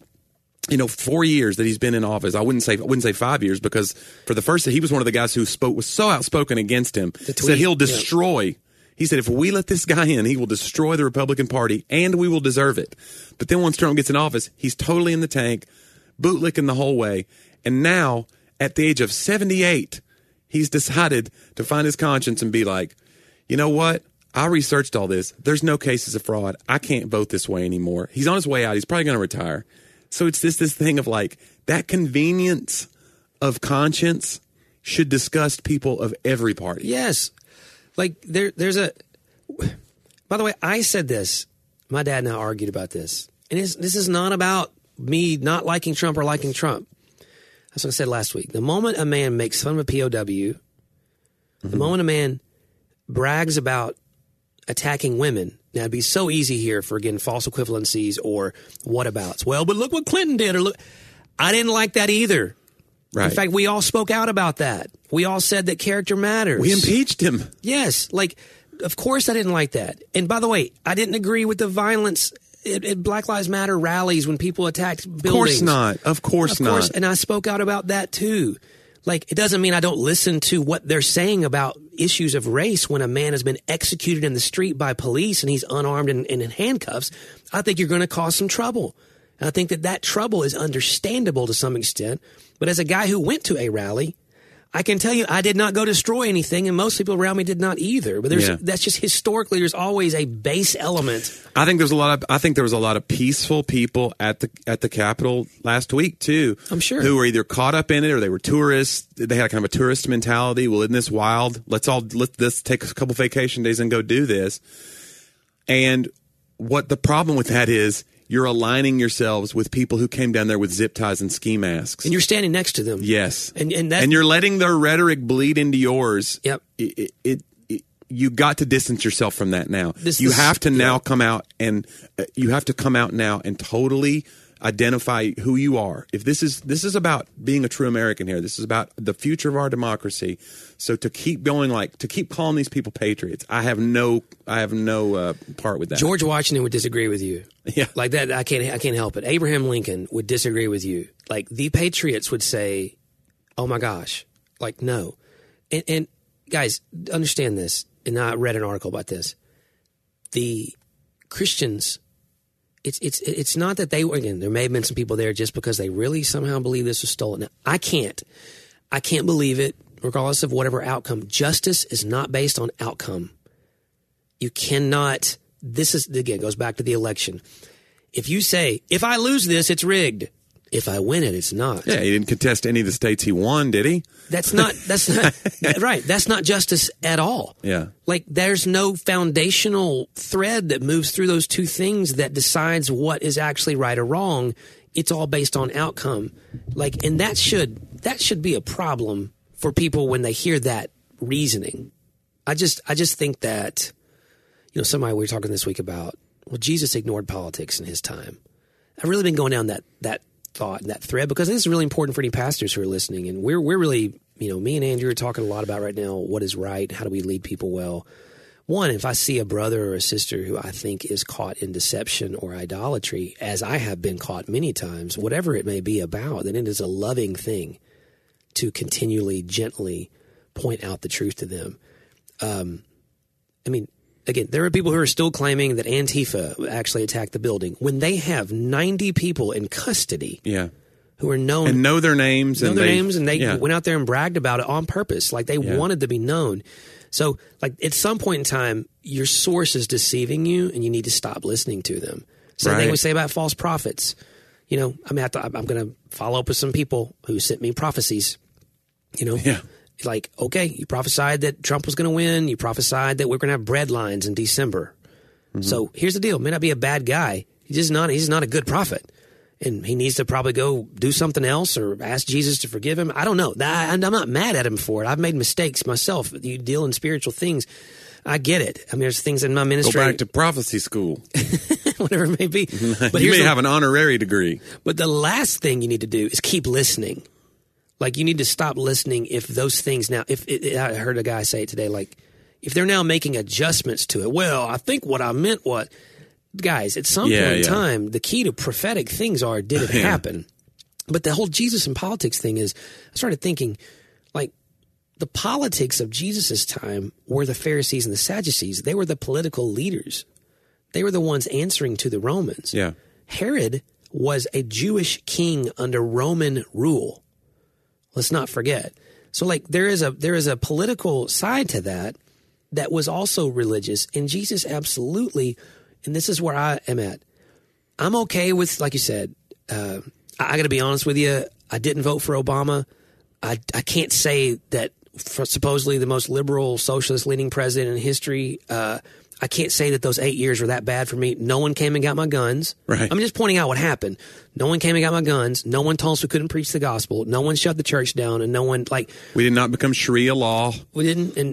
4 years that he's been in office. I wouldn't say 5 years, because for the first, he was one of the guys who was so outspoken against him. Said he'll destroy. Yeah. He said, if we let this guy in, he will destroy the Republican Party and we will deserve it. But then once Trump gets in office, he's totally in the tank, bootlicking the whole way. And now at the age of 78, he's decided to find his conscience and be like, you know what? I researched all this. There's no cases of fraud. I can't vote this way anymore. He's on his way out. He's probably going to retire. So it's this thing of like that convenience of conscience should disgust people of every party. Yes. Like there's a, by the way, I said this, my dad and I argued about this. And this is not about me not liking Trump or liking Trump. That's what I said last week. The moment a man makes fun of a POW, the moment a man brags about attacking women. Now, it'd be so easy here for, again, false equivalencies or whatabouts. Well, but look what Clinton did. Or look, I didn't like that either. Right. In fact, we all spoke out about that. We all said that character matters. We impeached him. Yes. Like, of course I didn't like that. And by the way, I didn't agree with the violence at Black Lives Matter rallies when people attacked buildings. Of course not. Of course not. And I spoke out about that too. Like, it doesn't mean I don't listen to what they're saying about issues of race when a man has been executed in the street by police and he's unarmed and in handcuffs. I think you're going to cause some trouble. And I think that trouble is understandable to some extent. But as a guy who went to a rally, I can tell you I did not go destroy anything, and most people around me did not either. But that's just historically, there's always a base element. I think there was a lot of peaceful people at the Capitol last week too. I'm sure, who were either caught up in it or they were tourists. They had kind of a tourist mentality. Well, isn't this wild? Let's take a couple vacation days and go do this. And what the problem with that is, you're aligning yourselves with people who came down there with zip ties and ski masks. And you're standing next to them. Yes. And you're letting their rhetoric bleed into yours. Yep. You got to distance yourself from that now. You have to now come out and totally identify who you are. If this is about being a true American here. This is about the future of our democracy. So to keep calling these people patriots, I have no part with that. George Washington would disagree with you. Yeah. Like that, I can't help it. Abraham Lincoln would disagree with you. Like, the patriots would say, "Oh my gosh," like, no. And guys, understand this. And I read an article about this. The Christians, it's not that they were, again, there may have been some people there just because they really somehow believe this was stolen. Now, I can't believe it, regardless of whatever outcome. Justice is not based on outcome. You cannot. This is, again, goes back to the election. If you say, if I lose this, it's rigged. If I win it, it's not. Yeah, he didn't contest any of the states he won, did he? That's not right. That's not justice at all. Yeah. Like, there's no foundational thread that moves through those two things that decides what is actually right or wrong. It's all based on outcome. Like, and that should be a problem for people when they hear that reasoning. I just think that, somebody we were talking this week about, well, Jesus ignored politics in his time. I've really been going down that thought and that thread because this is really important for any pastors who are listening. And we're really, me and Andrew are talking a lot about right now what is right, how do we lead people well. One, if I see a brother or a sister who I think is caught in deception or idolatry, as I have been caught many times, whatever it may be about, then it is a loving thing to continually, gently point out the truth to them. Again, there are people who are still claiming that Antifa actually attacked the building when they have 90 people in custody. Yeah. Who are known and know their names. And they went out there and bragged about it on purpose. Like, they wanted to be known. So, like, at some point in time, your source is deceiving you and you need to stop listening to them. Same thing we say about false prophets. I'm going to follow up with some people who sent me prophecies, Yeah. Like, okay, you prophesied that Trump was going to win. You prophesied that we're going to have bread lines in December. Mm-hmm. So here's the deal. May not be a bad guy. He's not a good prophet. And he needs to probably go do something else or ask Jesus to forgive him. I don't know. I'm not mad at him for it. I've made mistakes myself. You deal in spiritual things. I get it. There's things in my ministry. Go back to prophecy school. Whatever it may be. But you may have an honorary degree. But the last thing you need to do is keep listening. Like, you need to stop listening if those things now, I heard a guy say it today, like, if they're now making adjustments to it, well, I think what I meant was, guys, at some point in time, the key to prophetic things did it happen? But the whole Jesus and politics thing is, I started thinking, like, the politics of Jesus' time were the Pharisees and the Sadducees. They were the political leaders. They were the ones answering to the Romans. Yeah. Herod was a Jewish king under Roman rule. Let's not forget. So, like, there is a political side to that was also religious. And Jesus absolutely, and this is where I am at. I'm okay with, like you said, I got to be honest with you. I didn't vote for Obama. I can't say that for supposedly the most liberal, socialist leading president in history, I can't say that those 8 years were that bad for me. No one came and got my guns. Right. I'm just pointing out what happened. No one came and got my guns. No one told us we couldn't preach the gospel. No one shut the church down, and no one we did not become Sharia law. We didn't. And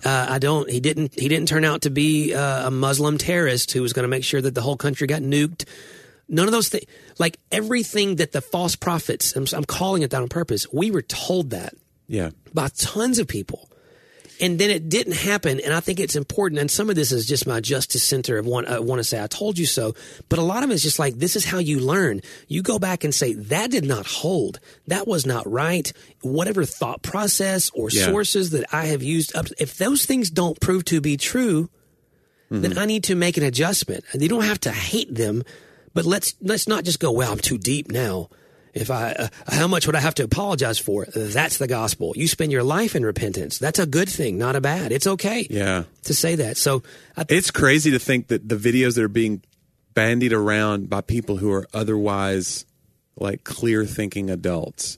I don't. He didn't turn out to be a Muslim terrorist who was going to make sure that the whole country got nuked. None of those things. Like, everything that the false prophets. I'm calling it that on purpose. We were told that. Yeah. By tons of people. And then it didn't happen, and I think it's important, and some of this is just my justice center of want to say, I told you so, but a lot of it is just like, this is how you learn. You go back and say, that did not hold. That was not right. Whatever thought process or sources that I have used, if those things don't prove to be true, then I need to make an adjustment. You don't have to hate them, but let's not just go, well, I'm too deep now. If how much would I have to apologize for? That's the gospel. You spend your life in repentance. That's a good thing, not a bad. It's okay to say that. So it's crazy to think that the videos that are being bandied around by people who are otherwise like clear thinking adults.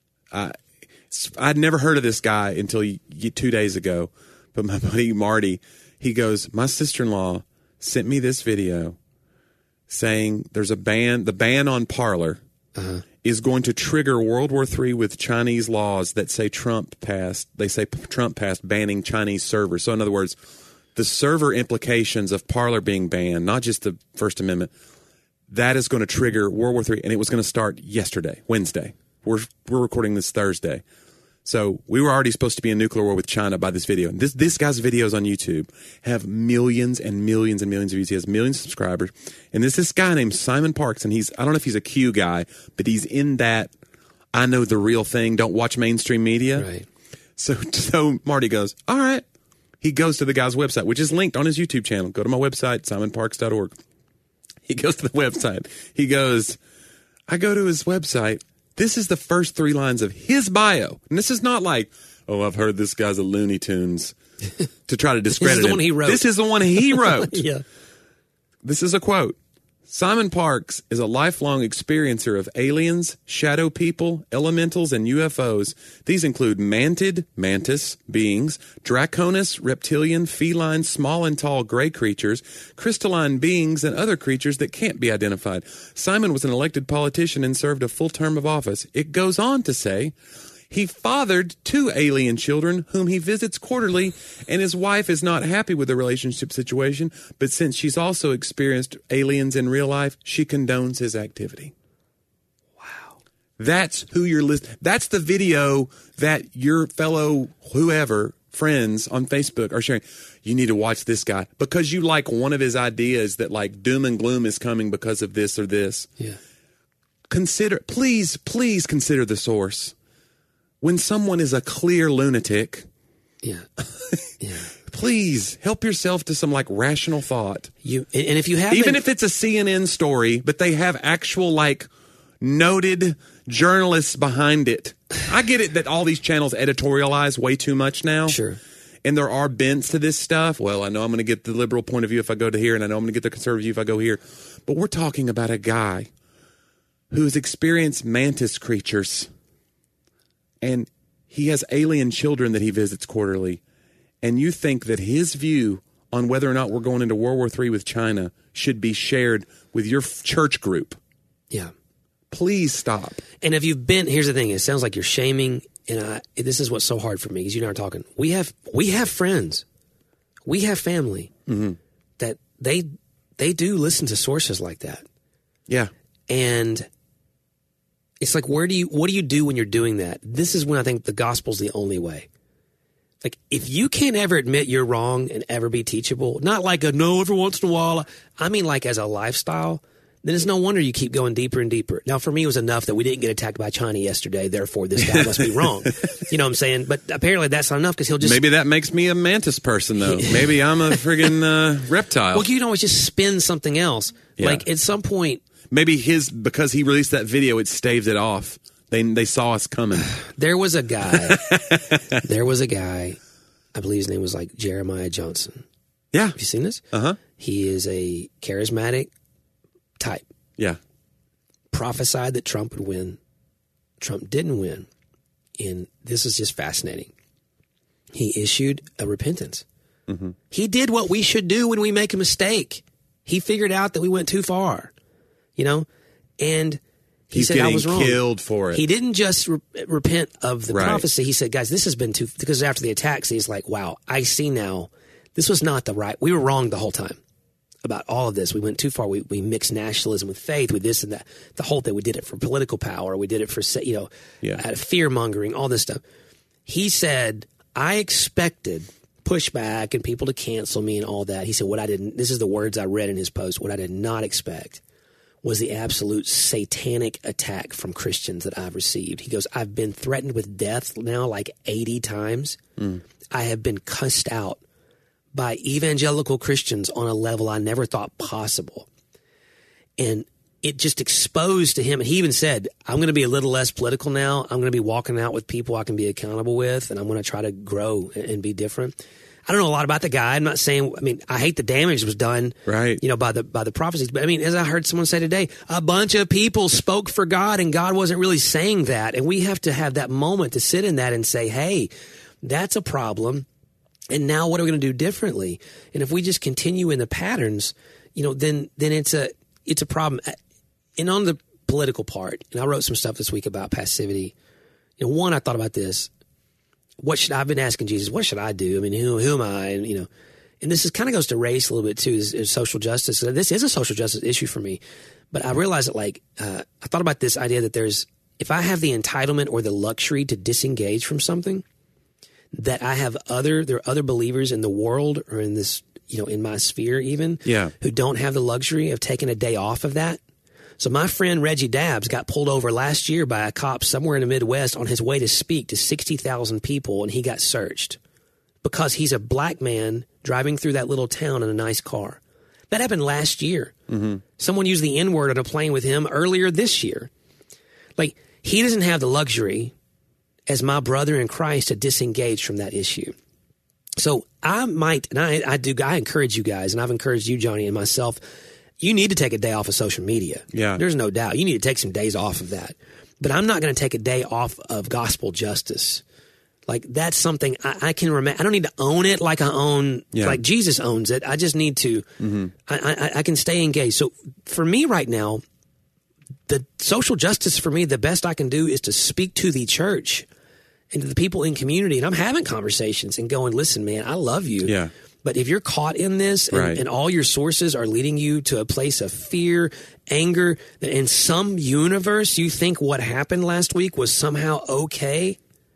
I'd never heard of this guy until 2 days ago, but my buddy Marty, he goes, my sister-in-law sent me this video saying there's a ban, the ban on Parler is going to trigger World War III with Chinese laws that say Trump passed banning Chinese servers. So in other words, the server implications of Parler being banned, not just the First Amendment, that is going to trigger World War III, and it was going to start yesterday, Wednesday. We're recording this Thursday. So we were already supposed to be in nuclear war with China by this video. And this guy's videos on YouTube have millions and millions and millions of views. He has millions of subscribers. And there's this guy named Simon Parks, and I don't know if he's a Q guy, but he's in that I know the real thing, don't watch mainstream media. Right. So Marty goes, all right. He goes to the guy's website, which is linked on his YouTube channel. Go to my website, simonparks.org. He goes to the website. He goes, I go to his website. This is the first 3 lines of his bio. And this is not like, oh, I've heard this guy's a Looney Tunes to try to discredit him. This is the one he wrote. This is the one he wrote. Yeah. This is a quote. Simon Parks is a lifelong experiencer of aliens, shadow people, elementals, and UFOs. These include mantis beings, draconis, reptilian, feline, small and tall gray creatures, crystalline beings, and other creatures that can't be identified. Simon was an elected politician and served a full term of office. It goes on to say, he fathered 2 alien children whom he visits quarterly, and his wife is not happy with the relationship situation, but since she's also experienced aliens in real life, she condones his activity. Wow. That's who you're listening. That's the video that your fellow whoever friends on Facebook are sharing. You need to watch this guy because you like one of his ideas that like doom and gloom is coming because of this or this. Yeah. Please consider the source. When someone is a clear lunatic, please help yourself to some like rational thought. And if you have, even if it's a CNN story, but they have actual like noted journalists behind it. I get it that all these channels editorialize way too much now. Sure. And there are bents to this stuff. Well, I know I'm going to get the liberal point of view if I go to here, and I know I'm going to get the conservative view if I go here. But we're talking about a guy who's experienced mantis creatures. And he has alien children that he visits quarterly. And you think that his view on whether or not we're going into World War III with China should be shared with your church group. Yeah. Please stop. And if you've been, here's the thing. It sounds like you're shaming. And this is what's so hard for me because you and I are talking. We have friends. We have family that they do listen to sources like that. Yeah. And it's like, what do you do when you're doing that? This is when I think the gospel's the only way. Like, if you can't ever admit you're wrong and ever be teachable, not like no, every once in a while, I mean like as a lifestyle, then it's no wonder you keep going deeper and deeper. Now, for me, it was enough that we didn't get attacked by China yesterday, therefore this guy must be wrong. You know what I'm saying? But apparently that's not enough because he'll just... Maybe that makes me a mantis person, though. Maybe I'm a friggin' reptile. Well, you can always just spin something else. Yeah. Like, at some point... Maybe because he released that video, it staved it off. They saw us coming. There was a guy, I believe his name was like Jeremiah Johnson. Yeah. Have you seen this? Uh-huh. He is a charismatic type. Yeah. Prophesied that Trump would win. Trump didn't win. And this is just fascinating. He issued a repentance. Mm-hmm. He did what we should do when we make a mistake. He figured out that we went too far. You know, and he said I was wrong. He's getting killed for it. He didn't just repent of the prophecy. He said, guys, this has been too, because after the attacks, he's like, wow, I see now. This was not the right, we were wrong the whole time about all of this. We went too far. We mixed nationalism with faith, with this and that. The whole thing, we did it for political power. We did it for, out of fear mongering, all this stuff. He said, I expected pushback and people to cancel me and all that. He said, this is the words I read in his post. What I did not expect was the absolute satanic attack from Christians that I've received. He goes, I've been threatened with death now like 80 times. I have been cussed out by evangelical Christians on a level I never thought possible. And it just exposed to him. And he even said, I'm going to be a little less political now. I'm going to be walking out with people I can be accountable with, and I'm going to try to grow and be different. I don't know a lot about the guy. I'm not saying, I hate the damage that was done, right, by the prophecies. But as I heard someone say today, a bunch of people spoke for God and God wasn't really saying that. And we have to have that moment to sit in that and say, hey, that's a problem. And now what are we going to do differently? And if we just continue in the patterns, then it's a problem. And on the political part, and I wrote some stuff this week about passivity. One, I thought about this. I've been asking Jesus, what should I do? Who am I? And, and this kind of goes to race a little bit too, is social justice. This is a social justice issue for me. But I realized that I thought about this idea that if I have the entitlement or the luxury to disengage from something, that there are other believers in the world or in this, in my sphere even, who don't have the luxury of taking a day off of that. So my friend Reggie Dabbs got pulled over last year by a cop somewhere in the Midwest on his way to speak to 60,000 people, and he got searched because he's a black man driving through that little town in a nice car. That happened last year. Mm-hmm. Someone used the N-word on a plane with him earlier this year. He doesn't have the luxury as my brother in Christ to disengage from that issue. So I might, and I encourage you guys, and I've encouraged you, Johnny, and myself, you need to take a day off of social media. Yeah. There's no doubt. You need to take some days off of that. But I'm not going to take a day off of gospel justice. That's something I can remember. I don't need to own it like I own, like Jesus owns it. I just need to, I can stay engaged. So for me right now, the social justice for me, the best I can do is to speak to the church and to the people in community. And I'm having conversations and going, listen, man, I love you. Yeah. But if you're caught in this and all your sources are leading you to a place of fear, anger, that in some universe you think what happened last week was somehow okay,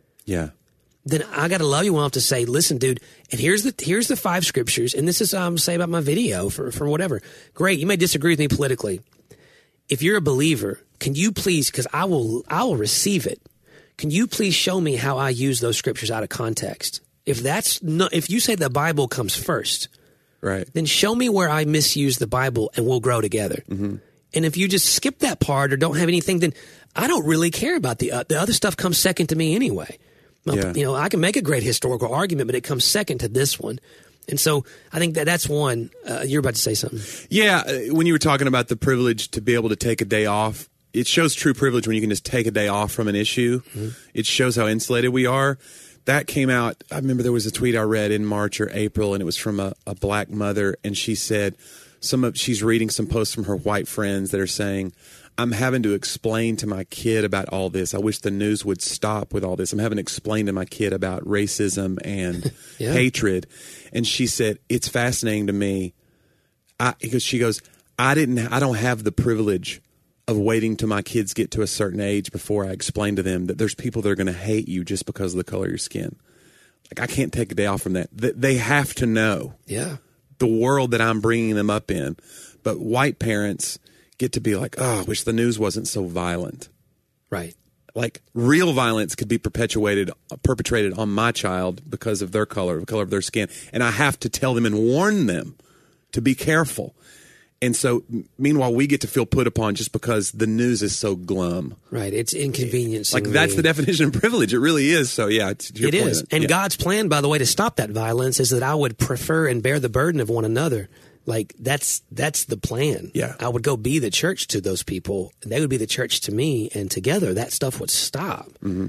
then I got to love you enough to say, listen, dude, and here's the 5 scriptures, and this is what I'm saying about my video for whatever. Great, you may disagree with me politically. If you're a believer, can you please, because I will receive it, can you please show me how I use those scriptures out of context? If you say the Bible comes first, right, then show me where I misuse the Bible and we'll grow together. Mm-hmm. And if you just skip that part or don't have anything, then I don't really care about the other stuff comes second to me anyway. I can make a great historical argument, but it comes second to this one. And so I think that's one. You're about to say something. Yeah. When you were talking about the privilege to be able to take a day off, it shows true privilege when you can just take a day off from an issue. Mm-hmm. It shows how insulated we are. That came out, I remember there was a tweet I read in March or April, and it was from a black mother, and she said she's reading some posts from her white friends that are saying, I'm having to explain to my kid about all this. I wish the news would stop with all this. I'm having to explain to my kid about racism and hatred. And she said, it's fascinating to me. She goes, I don't have the privilege of waiting till my kids get to a certain age before I explain to them that there's people that are going to hate you just because of the color of your skin. I can't take a day off from that. They have to know the world that I'm bringing them up in. But white parents get to be like, oh, I wish the news wasn't so violent. Right. Real violence could be perpetrated on my child because of their color, the color of their skin. And I have to tell them and warn them to be careful. And so, meanwhile, we get to feel put upon just because the news is so glum. Right. It's inconveniencing. That's the definition of privilege. It really is. So, yeah. It is. And God's plan, by the way, to stop that violence is that I would prefer and bear the burden of one another. That's the plan. Yeah. I would go be the church to those people, and they would be the church to me, and together that stuff would stop. Mm-hmm.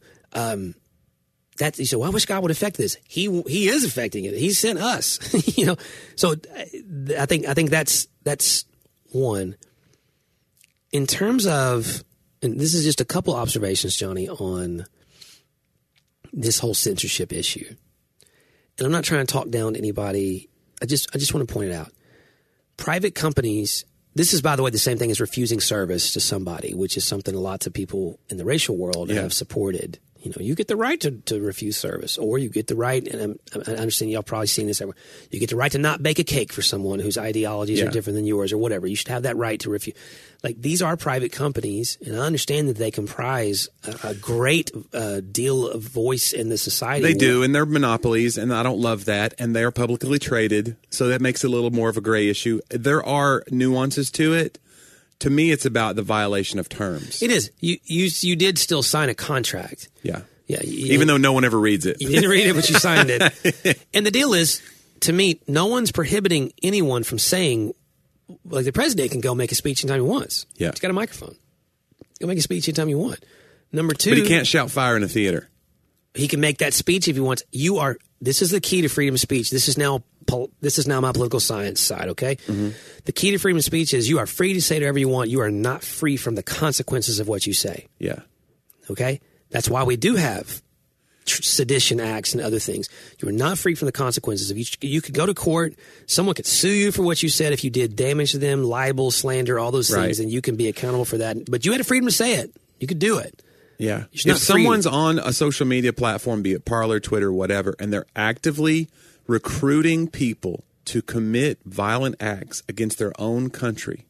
You say, well, I wish God would affect this. He is affecting it. He sent us. So I think that's one. In terms of, and this is just a couple observations, Johnny, on this whole censorship issue. And I'm not trying to talk down to anybody. I just want to point it out. Private companies, this is, by the way, the same thing as refusing service to somebody, which is something lots of people in the racial world have supported. You get the right to refuse service, or you get the right, and I understand y'all probably seen this everywhere, you get the right to not bake a cake for someone whose ideologies are different than yours or whatever. You should have that right to refuse. Like, these are private companies, and I understand that they comprise a great deal of voice in the society. They do, and they're monopolies, and I don't love that, and they're publicly traded, so that makes it a little more of a gray issue. There are nuances to it. To me, it's about the violation of terms. It is. You did still sign a contract. Yeah. Yeah. Even though no one ever reads it. You didn't read it, but you signed it. And the deal is, to me, no one's prohibiting anyone from saying, like, the president can go make a speech anytime he wants. Yeah. He's got a microphone. Go make a speech anytime you want. Number two. But he can't shout fire in a theater. He can make that speech if he wants. This is the key to freedom of speech. This is now my political science side, okay? Mm-hmm. The key to freedom of speech is you are free to say whatever you want. You are not free from the consequences of what you say. Yeah. Okay? That's why we do have sedition acts and other things. You are not free from the consequences. If you could go to court, someone could sue you for what you said if you did damage to them, libel, slander, all those things, and you can be accountable for that. But you had a freedom to say it. You could do it. Yeah. If someone's on a social media platform, be it Parler, Twitter, whatever, and they're actively recruiting people to commit violent acts against their own country,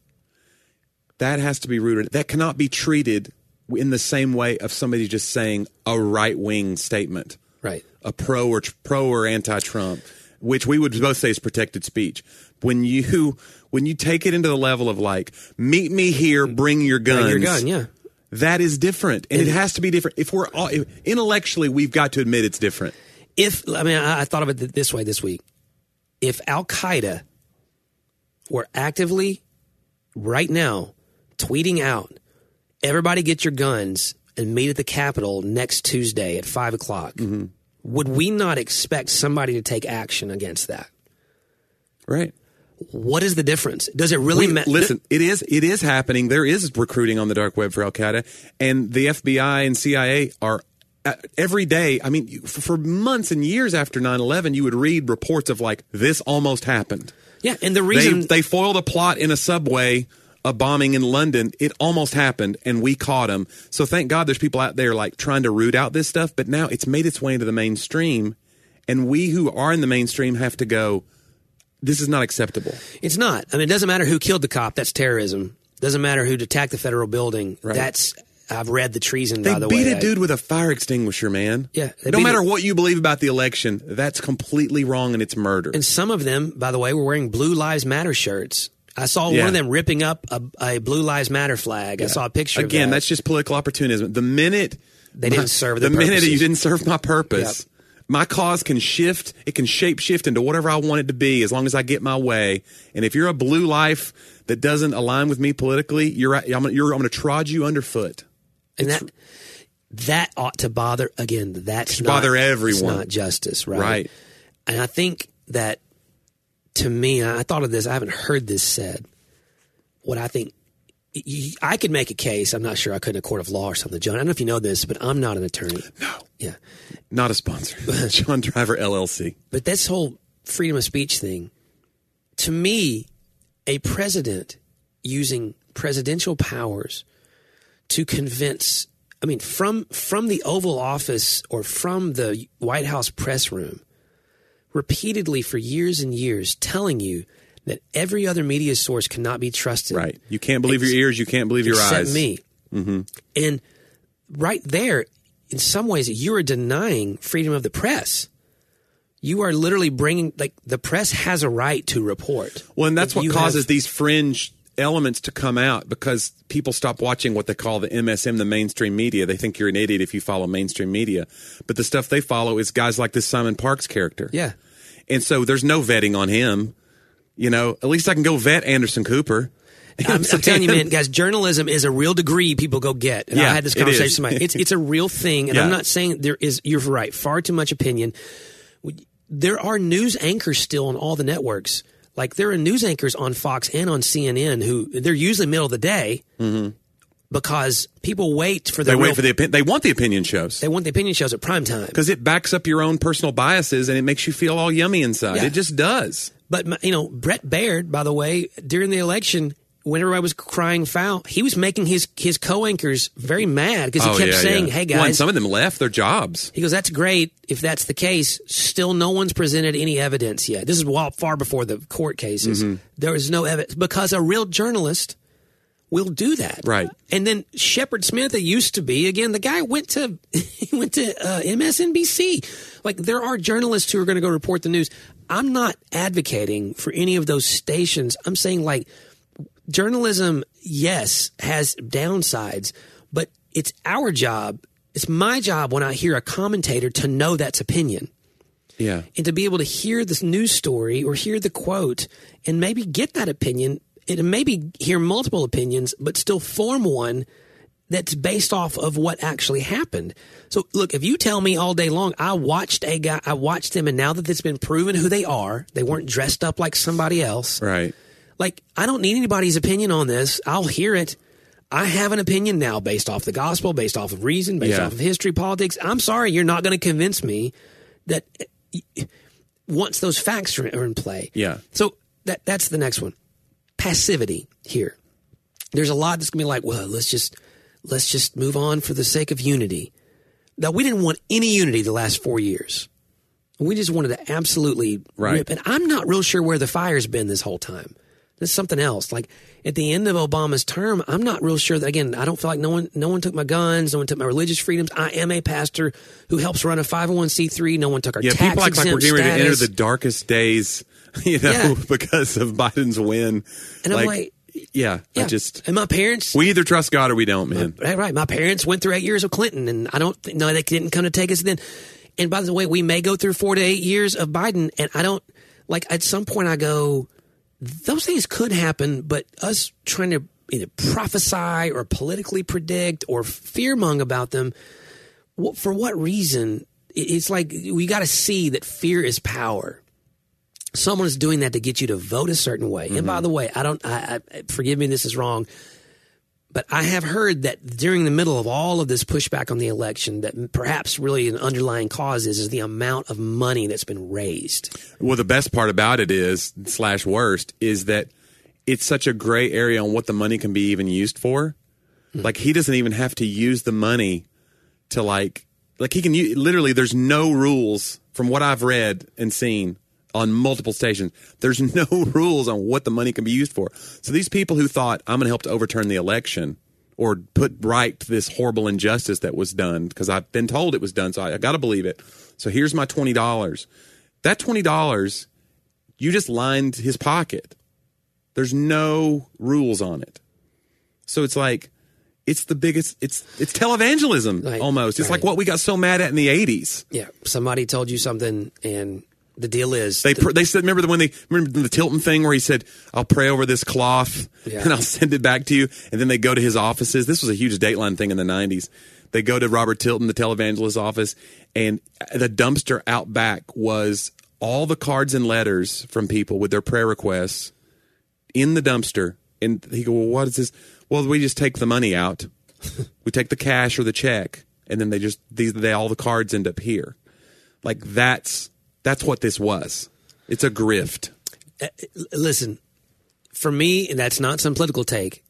that has to be rooted. That cannot be treated in the same way of somebody just saying a right-wing statement, right? A pro or anti-Trump, which we would both say is protected speech. When you take it into the level of, like, meet me here, bring your guns. Bring your gun, yeah. That is different, and it has to be different. If intellectually, we've got to admit it's different. I thought of it this way this week. If Al-Qaeda were actively, right now, tweeting out, everybody get your guns and meet at the Capitol next Tuesday at 5 o'clock, would we not expect somebody to take action against that? Right. What is the difference? Does it really matter? Listen, it is happening. There is recruiting on the dark web for Al-Qaeda, and the FBI and CIA are every day. I mean, for months and years after 9/11, you would read reports of, like, this almost happened. Yeah, and the reason they foiled a plot in a subway, a bombing in London. It almost happened, and we caught them. So thank God there's people out there, like, trying to root out this stuff. But now it's made its way into the mainstream, and we who are in the mainstream have to go, this is not acceptable. It's not. I mean, it doesn't matter who killed the cop. That's terrorism. Doesn't matter who attacked the federal building. Right. I've read the treason, by the way. They beat a dude with a fire extinguisher, man. Yeah. No matter what you believe about the election, that's completely wrong, and it's murder. And some of them, by the way, were wearing Blue Lives Matter shirts. I saw one of them ripping up a Blue Lives Matter flag. Yeah. I saw a picture of that. Again, that's just political opportunism. The minute they didn't serve the purposes. minute you didn't serve my purpose, my cause can shift. It can shape shift into whatever I want it to be, as long as I get my way. And if you're a blue life that doesn't align with me politically, I'm going to trod you underfoot. And that ought to bother. Again, that's not bother everyone. It's not justice, right? Right. And I think that, to me, I thought of this. I haven't heard this said. What I think, I could make a case. I'm not sure I could in a court of law or something. John, I don't know if you know this, but I'm not an attorney. No. Yeah. Not a sponsor. John Driver, LLC. But this whole freedom of speech thing, to me, a president using presidential powers to convince, from the Oval Office or from the White House press room, repeatedly for years and years, telling you that every other media source cannot be trusted. Right. You can't believe your ears. You can't believe your eyes. Except me. Mm-hmm. And right there, in some ways, you are denying freedom of the press. You are literally bringing, the press has a right to report. Well, and that's what causes these fringe elements to come out, because people stop watching what they call the MSM, the mainstream media. They think you're an idiot if you follow mainstream media. But the stuff they follow is guys like this Simon Parks character. Yeah. And so there's no vetting on him. At least I can go vet Anderson Cooper. I'm telling you, man, guys, journalism is a real degree people go get. And I had this conversation with somebody. It's a real thing. And I'm not saying you're right, far too much opinion. There are news anchors still on all the networks. Like, there are news anchors on Fox and on CNN who they're usually middle of the day because people wait for they want the opinion shows. They want the opinion shows at prime time because it backs up your own personal biases and it makes you feel all yummy inside. Yeah. It just does. But Brett Baird, by the way, during the election, when everybody was crying foul, he was making his co-anchors very mad because he kept saying, hey, guys. Well, and some of them left their jobs. He goes, that's great. If that's the case, still no one's presented any evidence yet. This is far before the court cases. Mm-hmm. There is no evidence because a real journalist will do that. Right. And then Shepard Smith, it used to be, again, the guy went to MSNBC. Like, there are journalists who are going to go report the news. I'm not advocating for any of those stations. I'm saying, like, journalism, yes, has downsides, but it's our job. It's my job when I hear a commentator to know that's opinion. Yeah. And to be able to hear this news story or hear the quote and maybe get that opinion and maybe hear multiple opinions, but still form one that's based off of what actually happened. So look, if you tell me all day long, I watched them, and now that it's been proven who they are, they weren't dressed up like somebody else. Right. Like, I don't need anybody's opinion on this. I'll hear it. I have an opinion now based off the gospel, based off of reason, based off of history, politics. I'm sorry, you're not going to convince me that once those facts are in play. Yeah. So that's the next one. Passivity here. There's a lot that's going to be like, well, let's just move on for the sake of unity. Now, we didn't want any unity the last 4 years. We just wanted to absolutely rip. And I'm not real sure where the fire's been this whole time. There's something else. Like, at the end of Obama's term, I'm not real sure that, again, I don't feel like no one took my guns, no one took my religious freedoms. I am a pastor who helps run a 501c3. No one took our tax people act like we're getting ready to enter the darkest days, because of Biden's win. And I'm like, and my parents, we either trust God or we don't, man. Right. My parents went through 8 years of Clinton, and I don't know, they didn't come to take us then. And by the way, we may go through 4 to 8 years of Biden, and I don't, like, at some point I go, those things could happen, but us trying to either prophesy or politically predict or fearmong about them, for what reason? It's like we got to see that fear is power. Someone is doing that to get you to vote a certain way. Mm-hmm. And by the way, I forgive me, this is wrong, but I have heard that during the middle of all of this pushback on the election, that perhaps really an underlying cause is the amount of money that's been raised. Well, the best part about it is, / worst, is that it's such a gray area on what the money can be even used for. Mm-hmm. Like, he doesn't even have to use the money to like he can literally, there's no rules from what I've read and seen on multiple stations. There's no rules on what the money can be used for. So these people who thought, I'm going to help to overturn the election or put right this horrible injustice that was done, because I've been told it was done, so I got to believe it. So here's my $20. That $20, you just lined his pocket. There's no rules on it. So it's like, it's the biggest, it's televangelism almost. It's like what we got so mad at in the 80s. Yeah. Somebody told you something, and the deal is they said, remember the Tilton thing where he said, I'll pray over this cloth and I'll send it back to you. And then they go to his offices. This was a huge Dateline thing in the 90s. They go to Robert Tilton, the televangelist's office, and the dumpster out back was all the cards and letters from people with their prayer requests in the dumpster. And he go, well, what is this? Well, we just take the money out. We take the cash or the check, and then all the cards end up here. Like, that's what this was. It's a grift. Listen, for me, and that's not some political take.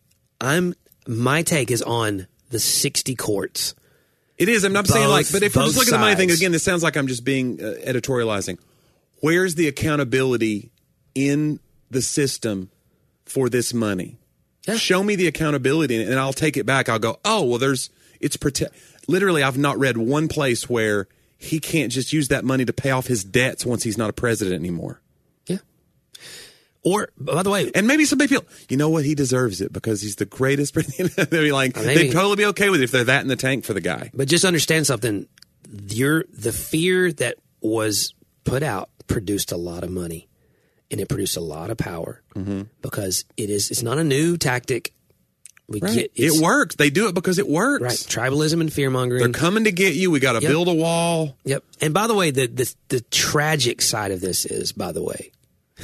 My take is on the 60 courts. It is. I'm saying, like, but if we're just looking at the money thing again, this sounds like I'm just being editorializing. Where's the accountability in the system for this money? Yeah. Show me the accountability, and I'll take it back. I'll go, oh, well, literally, I've not read one place where he can't just use that money to pay off his debts once he's not a president anymore. Yeah. Or, by the way, and maybe somebody feel, you know what, he deserves it because he's the greatest president. They'd be like, they'd totally be okay with it if they're that in the tank for the guy. But just understand something. The fear that was put out produced a lot of money. And it produced a lot of power because it's not a new tactic. It works. They do it because it works. Right. Tribalism and fear-mongering. They're coming to get you. We got to build a wall. Yep. And by the way, the tragic side of this is, by the way,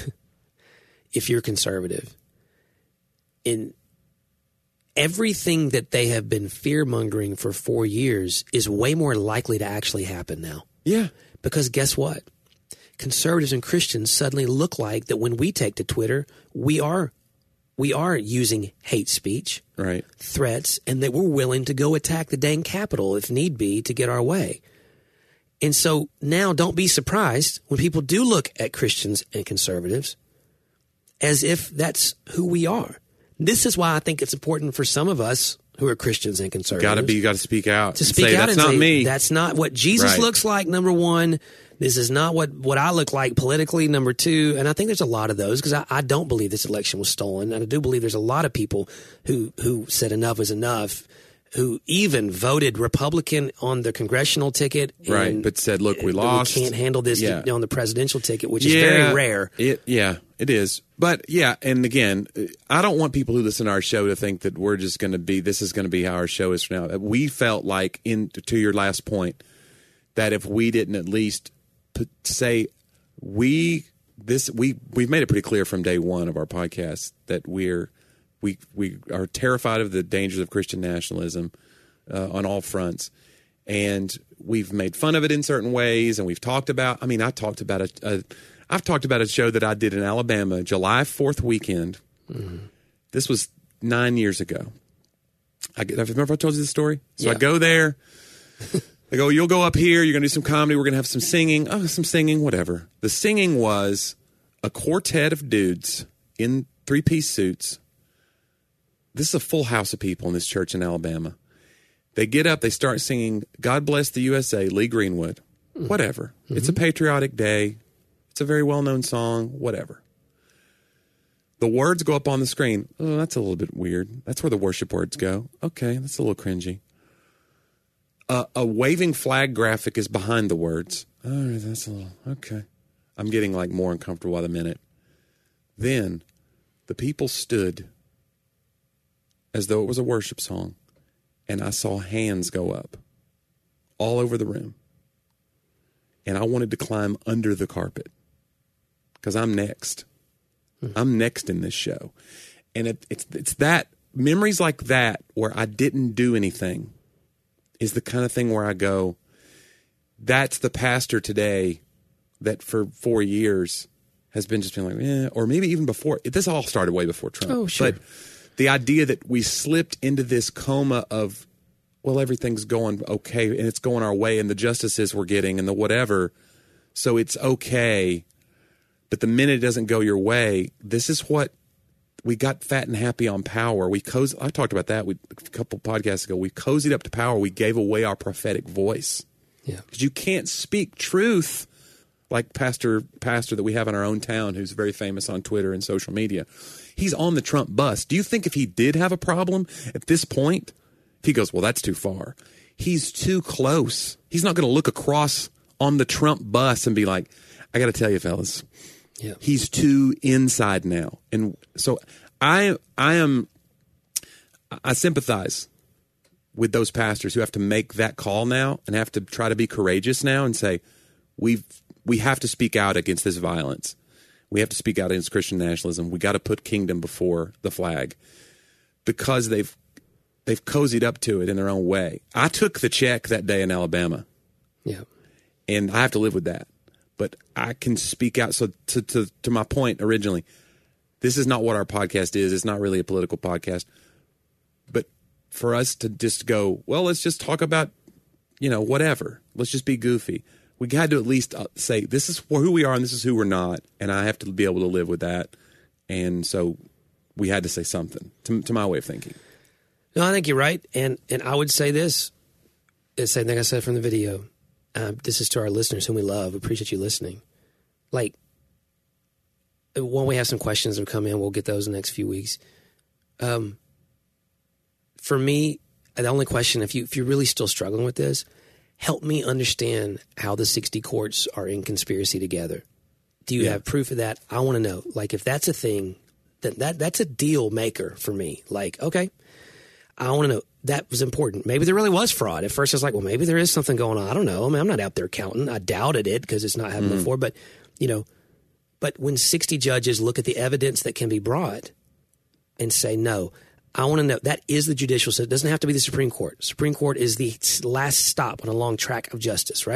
if you're conservative, in everything that they have been fear-mongering for 4 years is way more likely to actually happen now. Yeah. Because guess what? Conservatives and Christians suddenly look like that when we take to Twitter, we are we are using hate speech, right, threats, and that we're willing to go attack the dang Capitol if need be to get our way. And so now don't be surprised when people do look at Christians and conservatives as if that's who we are. This is why I think it's important for some of us who are Christians and conservatives. You got to speak out. To speak out that's and not say, me. That's not what Jesus looks like, number one. This is not what I look like politically, number two. And I think there's a lot of those because I don't believe this election was stolen. And I do believe there's a lot of people who said enough is enough, who even voted Republican on the congressional ticket. Right, but said, look, we lost. We can't handle this on the presidential ticket, which is very rare. It is. But, and again, I don't want people who listen to our show to think that we're just going to be, this is going to be how our show is from now. We felt like, to your last point, that if we didn't at least say we've made it pretty clear from day one of our podcast that we are terrified of the dangers of Christian nationalism on all fronts, and we've made fun of it in certain ways, and we've talked about. I mean, I've talked about a show that I did in Alabama, July 4th weekend. Mm-hmm. This was 9 years ago. I remember I told you this story. So I go there. They go, you'll go up here. You're going to do some comedy. We're going to have some singing. Oh, some singing, whatever. The singing was a quartet of dudes in three-piece suits. This is a full house of people in this church in Alabama. They get up. They start singing God Bless the USA, Lee Greenwood. Whatever. Mm-hmm. It's a patriotic day. It's a very well-known song. Whatever. The words go up on the screen. Oh, that's a little bit weird. That's where the worship words go. Okay, that's a little cringy. A waving flag graphic is behind the words. Oh, that's a little, okay. I'm getting more uncomfortable by the minute. Then the people stood as though it was a worship song, and I saw hands go up all over the room. And I wanted to climb under the carpet because I'm next. I'm next in this show. And it's that, memories like that where I didn't do anything is the kind of thing where I go, that's the pastor today that for 4 years has been just being like, or maybe even before. This all started way before Trump. Oh, sure. But the idea that we slipped into this coma of, well, everything's going okay and it's going our way and the justices we're getting and the whatever, so it's okay. But the minute it doesn't go your way, this is what we got fat and happy on power. I talked about that a couple podcasts ago. We cozied up to power. We gave away our prophetic voice. Yeah, because you can't speak truth like pastor that we have in our own town, who's very famous on Twitter and social media. He's on the Trump bus. Do you think if he did have a problem at this point, if he goes, well, that's too far, he's too close. He's not going to look across on the Trump bus and be like, I got to tell you, fellas. Yeah. He's too inside now. And so I sympathize with those pastors who have to make that call now and have to try to be courageous now and say, we have to speak out against this violence. We have to speak out against Christian nationalism. We got to put kingdom before the flag because they've cozied up to it in their own way. I took the check that day in Alabama. Yeah. And I have to live with that. But I can speak out. So to my point originally, this is not what our podcast is. It's not really a political podcast. But for us to just go, well, let's just talk about, whatever. Let's just be goofy. We had to at least say, this is who we are and this is who we're not. And I have to be able to live with that. And so we had to say something, to my way of thinking. No, I think you're right. And I would say this, the same thing I said from the video. This is to our listeners whom we love. We appreciate you listening. When we have some questions that come in, we'll get those in the next few weeks. For me, the only question, if you're really still struggling with this, help me understand how the 60 courts are in conspiracy together. Do you have proof of that? I want to know. If that's a thing, that's a deal maker for me. Okay, I want to know. That was important. Maybe there really was fraud. At first, I was like, well, maybe there is something going on. I don't know. I mean, I'm not out there counting. I doubted it because it's not happened before. But, but when 60 judges look at the evidence that can be brought and say, no, I want to know. That is the judicial system. It doesn't have to be the Supreme Court. Supreme Court is the last stop on a long track of justice, right?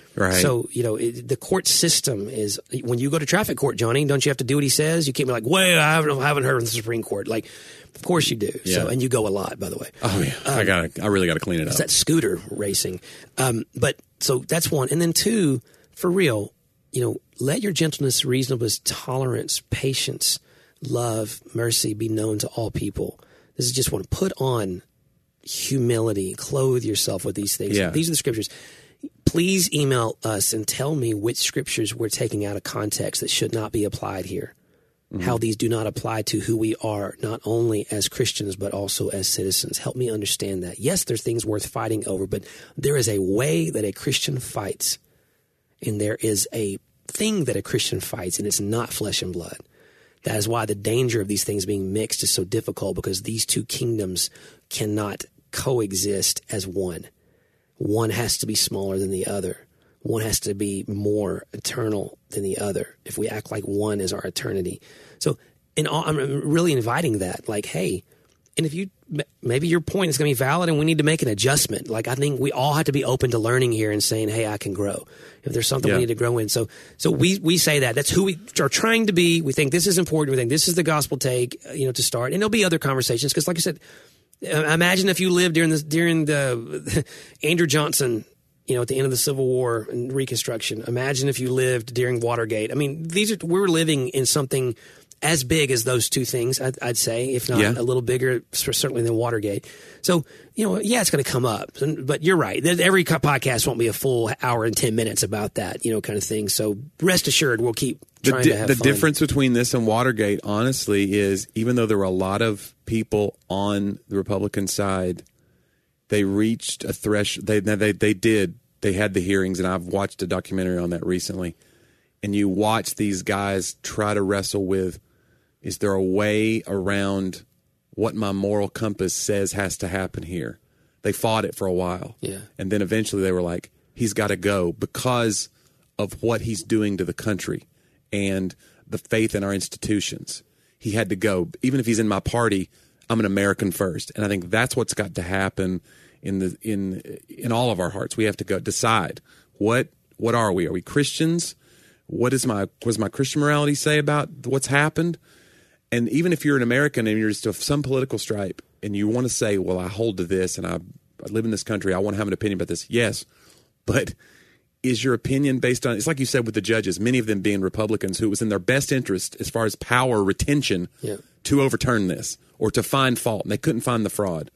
Right. So, the court system is, when you go to traffic court, Johnny, don't you have to do what he says? You can't be like, well, I haven't heard of the Supreme Court. Like, of course you do. Yeah. So, and you go a lot, by the way. Oh yeah, I really got to clean it up. It's that scooter racing. But so that's one. And then two, for real, let your gentleness, reasonableness, tolerance, patience, love, mercy be known to all people. This is just one. Put on humility, clothe yourself with these things. Yeah. These are the scriptures. Please email us and tell me which scriptures we're taking out of context that should not be applied here. Mm-hmm. How these do not apply to who we are, not only as Christians, but also as citizens. Help me understand that. Yes, there's things worth fighting over, but there is a way that a Christian fights, and there is a thing that a Christian fights, and it's not flesh and blood. That is why the danger of these things being mixed is so difficult, because these two kingdoms cannot coexist as one. One has to be smaller than the other. One has to be more eternal than the other if we act like one is our eternity. So I'm really inviting that. Like, hey, and if maybe your point is going to be valid and we need to make an adjustment. Like, I think we all have to be open to learning here and saying, hey, I can grow. If there's something we need to grow in. So we say that. That's who we are trying to be. We think this is important. We think this is the gospel take, to start. And there'll be other conversations because, like I said, imagine if you lived during the Andrew Johnson, at the end of the Civil War and Reconstruction. Imagine if you lived during Watergate. I mean, we're living in something as big as those two things, I'd say, if not a little bigger, certainly than Watergate. So, it's going to come up. But you're right. Every podcast won't be a full hour and 10 minutes about that, kind of thing. So rest assured, we'll keep trying to have fun. The difference between this and Watergate, honestly, is even though there were a lot of people on the Republican side, they reached a threshold. They had the hearings, and I've watched a documentary on that recently. And you watch these guys try to wrestle with, is there a way around what my moral compass says has to happen here? They fought it for a while. Yeah. And then eventually they were like, he's got to go because of what he's doing to the country and the faith in our institutions. He had to go. Even if he's in my party, I'm an American first. And I think that's what's got to happen in all of our hearts. We have to go decide what are we? Are we Christians? What does my Christian morality say about what's happened? And even if you're an American and you're just of some political stripe and you want to say, well, I hold to this and I live in this country, I want to have an opinion about this. Yes, but is your opinion based on, it's like you said with the judges, many of them being Republicans, who it was in their best interest as far as power retention to overturn this or to find fault, and they couldn't find the fraud.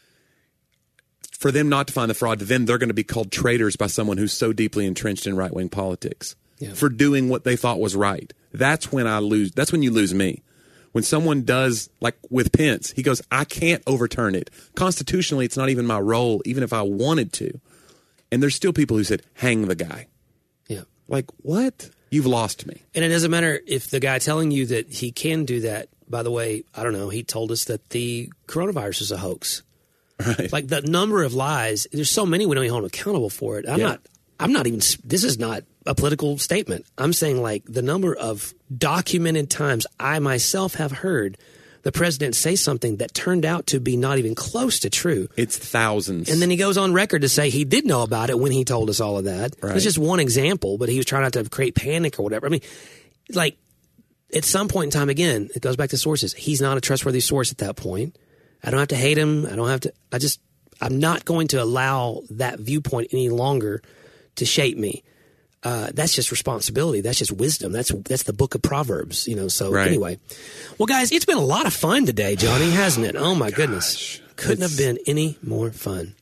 For them not to find the fraud, then they're going to be called traitors by someone who's so deeply entrenched in right-wing politics for doing what they thought was right. That's when I lose. That's when you lose me. When someone does, like with Pence, he goes, I can't overturn it. Constitutionally, it's not even my role, even if I wanted to. And there's still people who said, hang the guy. Yeah. Like, what? You've lost me. And it doesn't matter if the guy telling you that he can do that, by the way, I don't know, he told us that the coronavirus is a hoax. Right. Like the number of lies, there's so many we don't even hold accountable for it. I'm not even, this is not a political statement. I'm saying like the number of documented times I myself have heard the president say something that turned out to be not even close to true. It's thousands. And then he goes on record to say he did know about it when he told us all of that. Right. It's just one example, but he was trying not to create panic or whatever. I mean, like at some point in time, again, it goes back to sources. He's not a trustworthy source at that point. I don't have to hate him. I'm not going to allow that viewpoint any longer to shape me. That's just responsibility. That's just wisdom. That's the book of Proverbs, So anyway, well, guys, it's been a lot of fun today, Johnny, hasn't it? Oh my goodness, couldn't have been any more fun.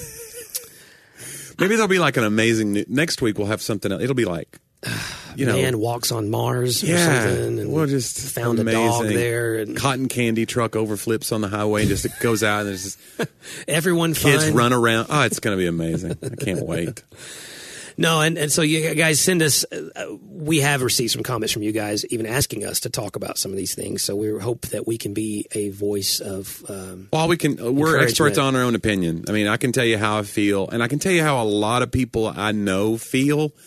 Maybe there'll be like an amazing next week. We'll have something else. It'll be like, man walks on Mars or something. And we'll just found amazing. A dog there. And cotton candy truck overflips on the highway and just it goes out and there's just everyone kids fine. Run around. Oh, it's going to be amazing. I can't wait. No, and so you guys send us, we have received some comments from you guys even asking us to talk about some of these things. So we hope that we can be a voice of we're experts on our own opinion. I mean, I can tell you how I feel, and I can tell you how a lot of people I know feel,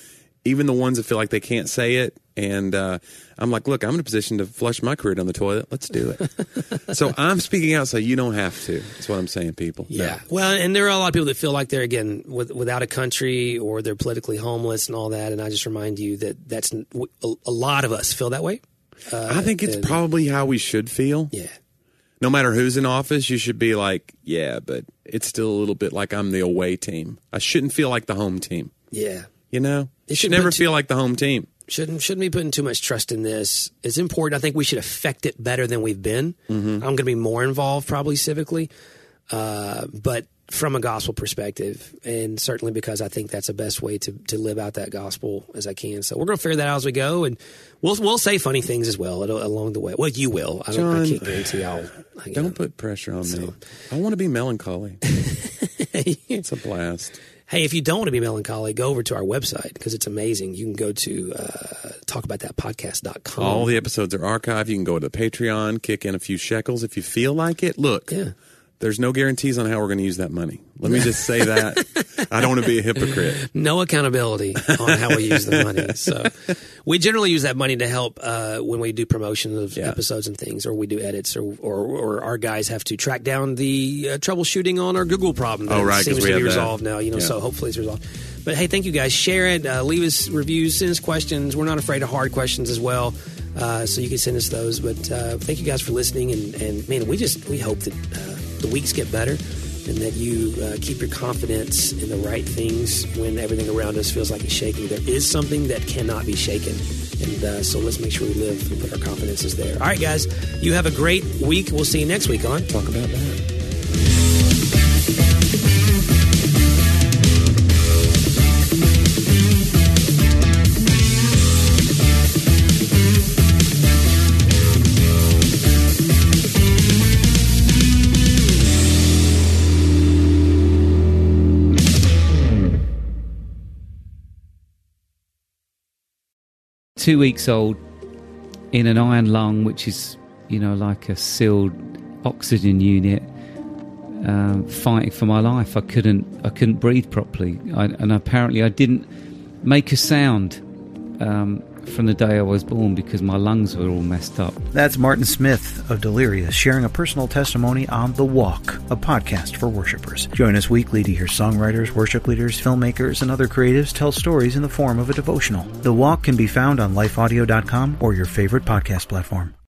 even the ones that feel like they can't say it. And I'm like, look, I'm in a position to flush my career down the toilet. Let's do it. So I'm speaking out so you don't have to. That's what I'm saying, people. Yeah. No. Well, and there are a lot of people that feel like they're, again, without a country or they're politically homeless and all that. And I just remind you that that's a lot of us feel that way. I think it's probably how we should feel. Yeah. No matter who's in office, you should be like, yeah, but it's still a little bit like I'm the away team. I shouldn't feel like the home team. Yeah. You know? It should never feel like the home team. Shouldn't be putting too much trust in this. It's important. I think we should affect it better than we've been. Mm-hmm. I'm going to be more involved probably civically, but from a gospel perspective, and certainly because I think that's the best way to live out that gospel as I can. So we're going to figure that out as we go, and we'll say funny things as well along the way. Well, you will. I can't guarantee I'll. Don't put pressure on me. I want to be melancholy. It's a blast. Hey, if you don't want to be melancholy, go over to our website because it's amazing. You can go to talkaboutthatpodcast.com. All the episodes are archived. You can go to the Patreon, kick in a few shekels if you feel like it. Look, there's no guarantees on how we're going to use that money. Let me just say that. I don't want to be a hypocrite. No accountability on how we use the money. So we generally use that money to help when we do promotion of episodes and things, or we do edits, or our guys have to track down the troubleshooting on our Google problem. That seems to be resolved now. So hopefully it's resolved. But hey, thank you guys. Share it. Leave us reviews. Send us questions. We're not afraid of hard questions as well. So you can send us those. But thank you guys for listening. And man, we hope that the weeks get better, and that you keep your confidence in the right things when everything around us feels like it's shaking. There is something that cannot be shaken. And so let's make sure we live and put our confidences there. All right, guys, you have a great week. We'll see you next week on Talk About That. Two weeks old in an iron lung, which is, like a sealed oxygen unit, fighting for my life. I couldn't breathe properly, and apparently I didn't make a sound from the day I was born because my lungs were all messed up. That's Martin Smith of Delirious sharing a personal testimony on The Walk, a podcast for worshipers. Join us weekly to hear songwriters, worship leaders, filmmakers, and other creatives tell stories in the form of a devotional. The Walk can be found on lifeaudio.com or your favorite podcast platform.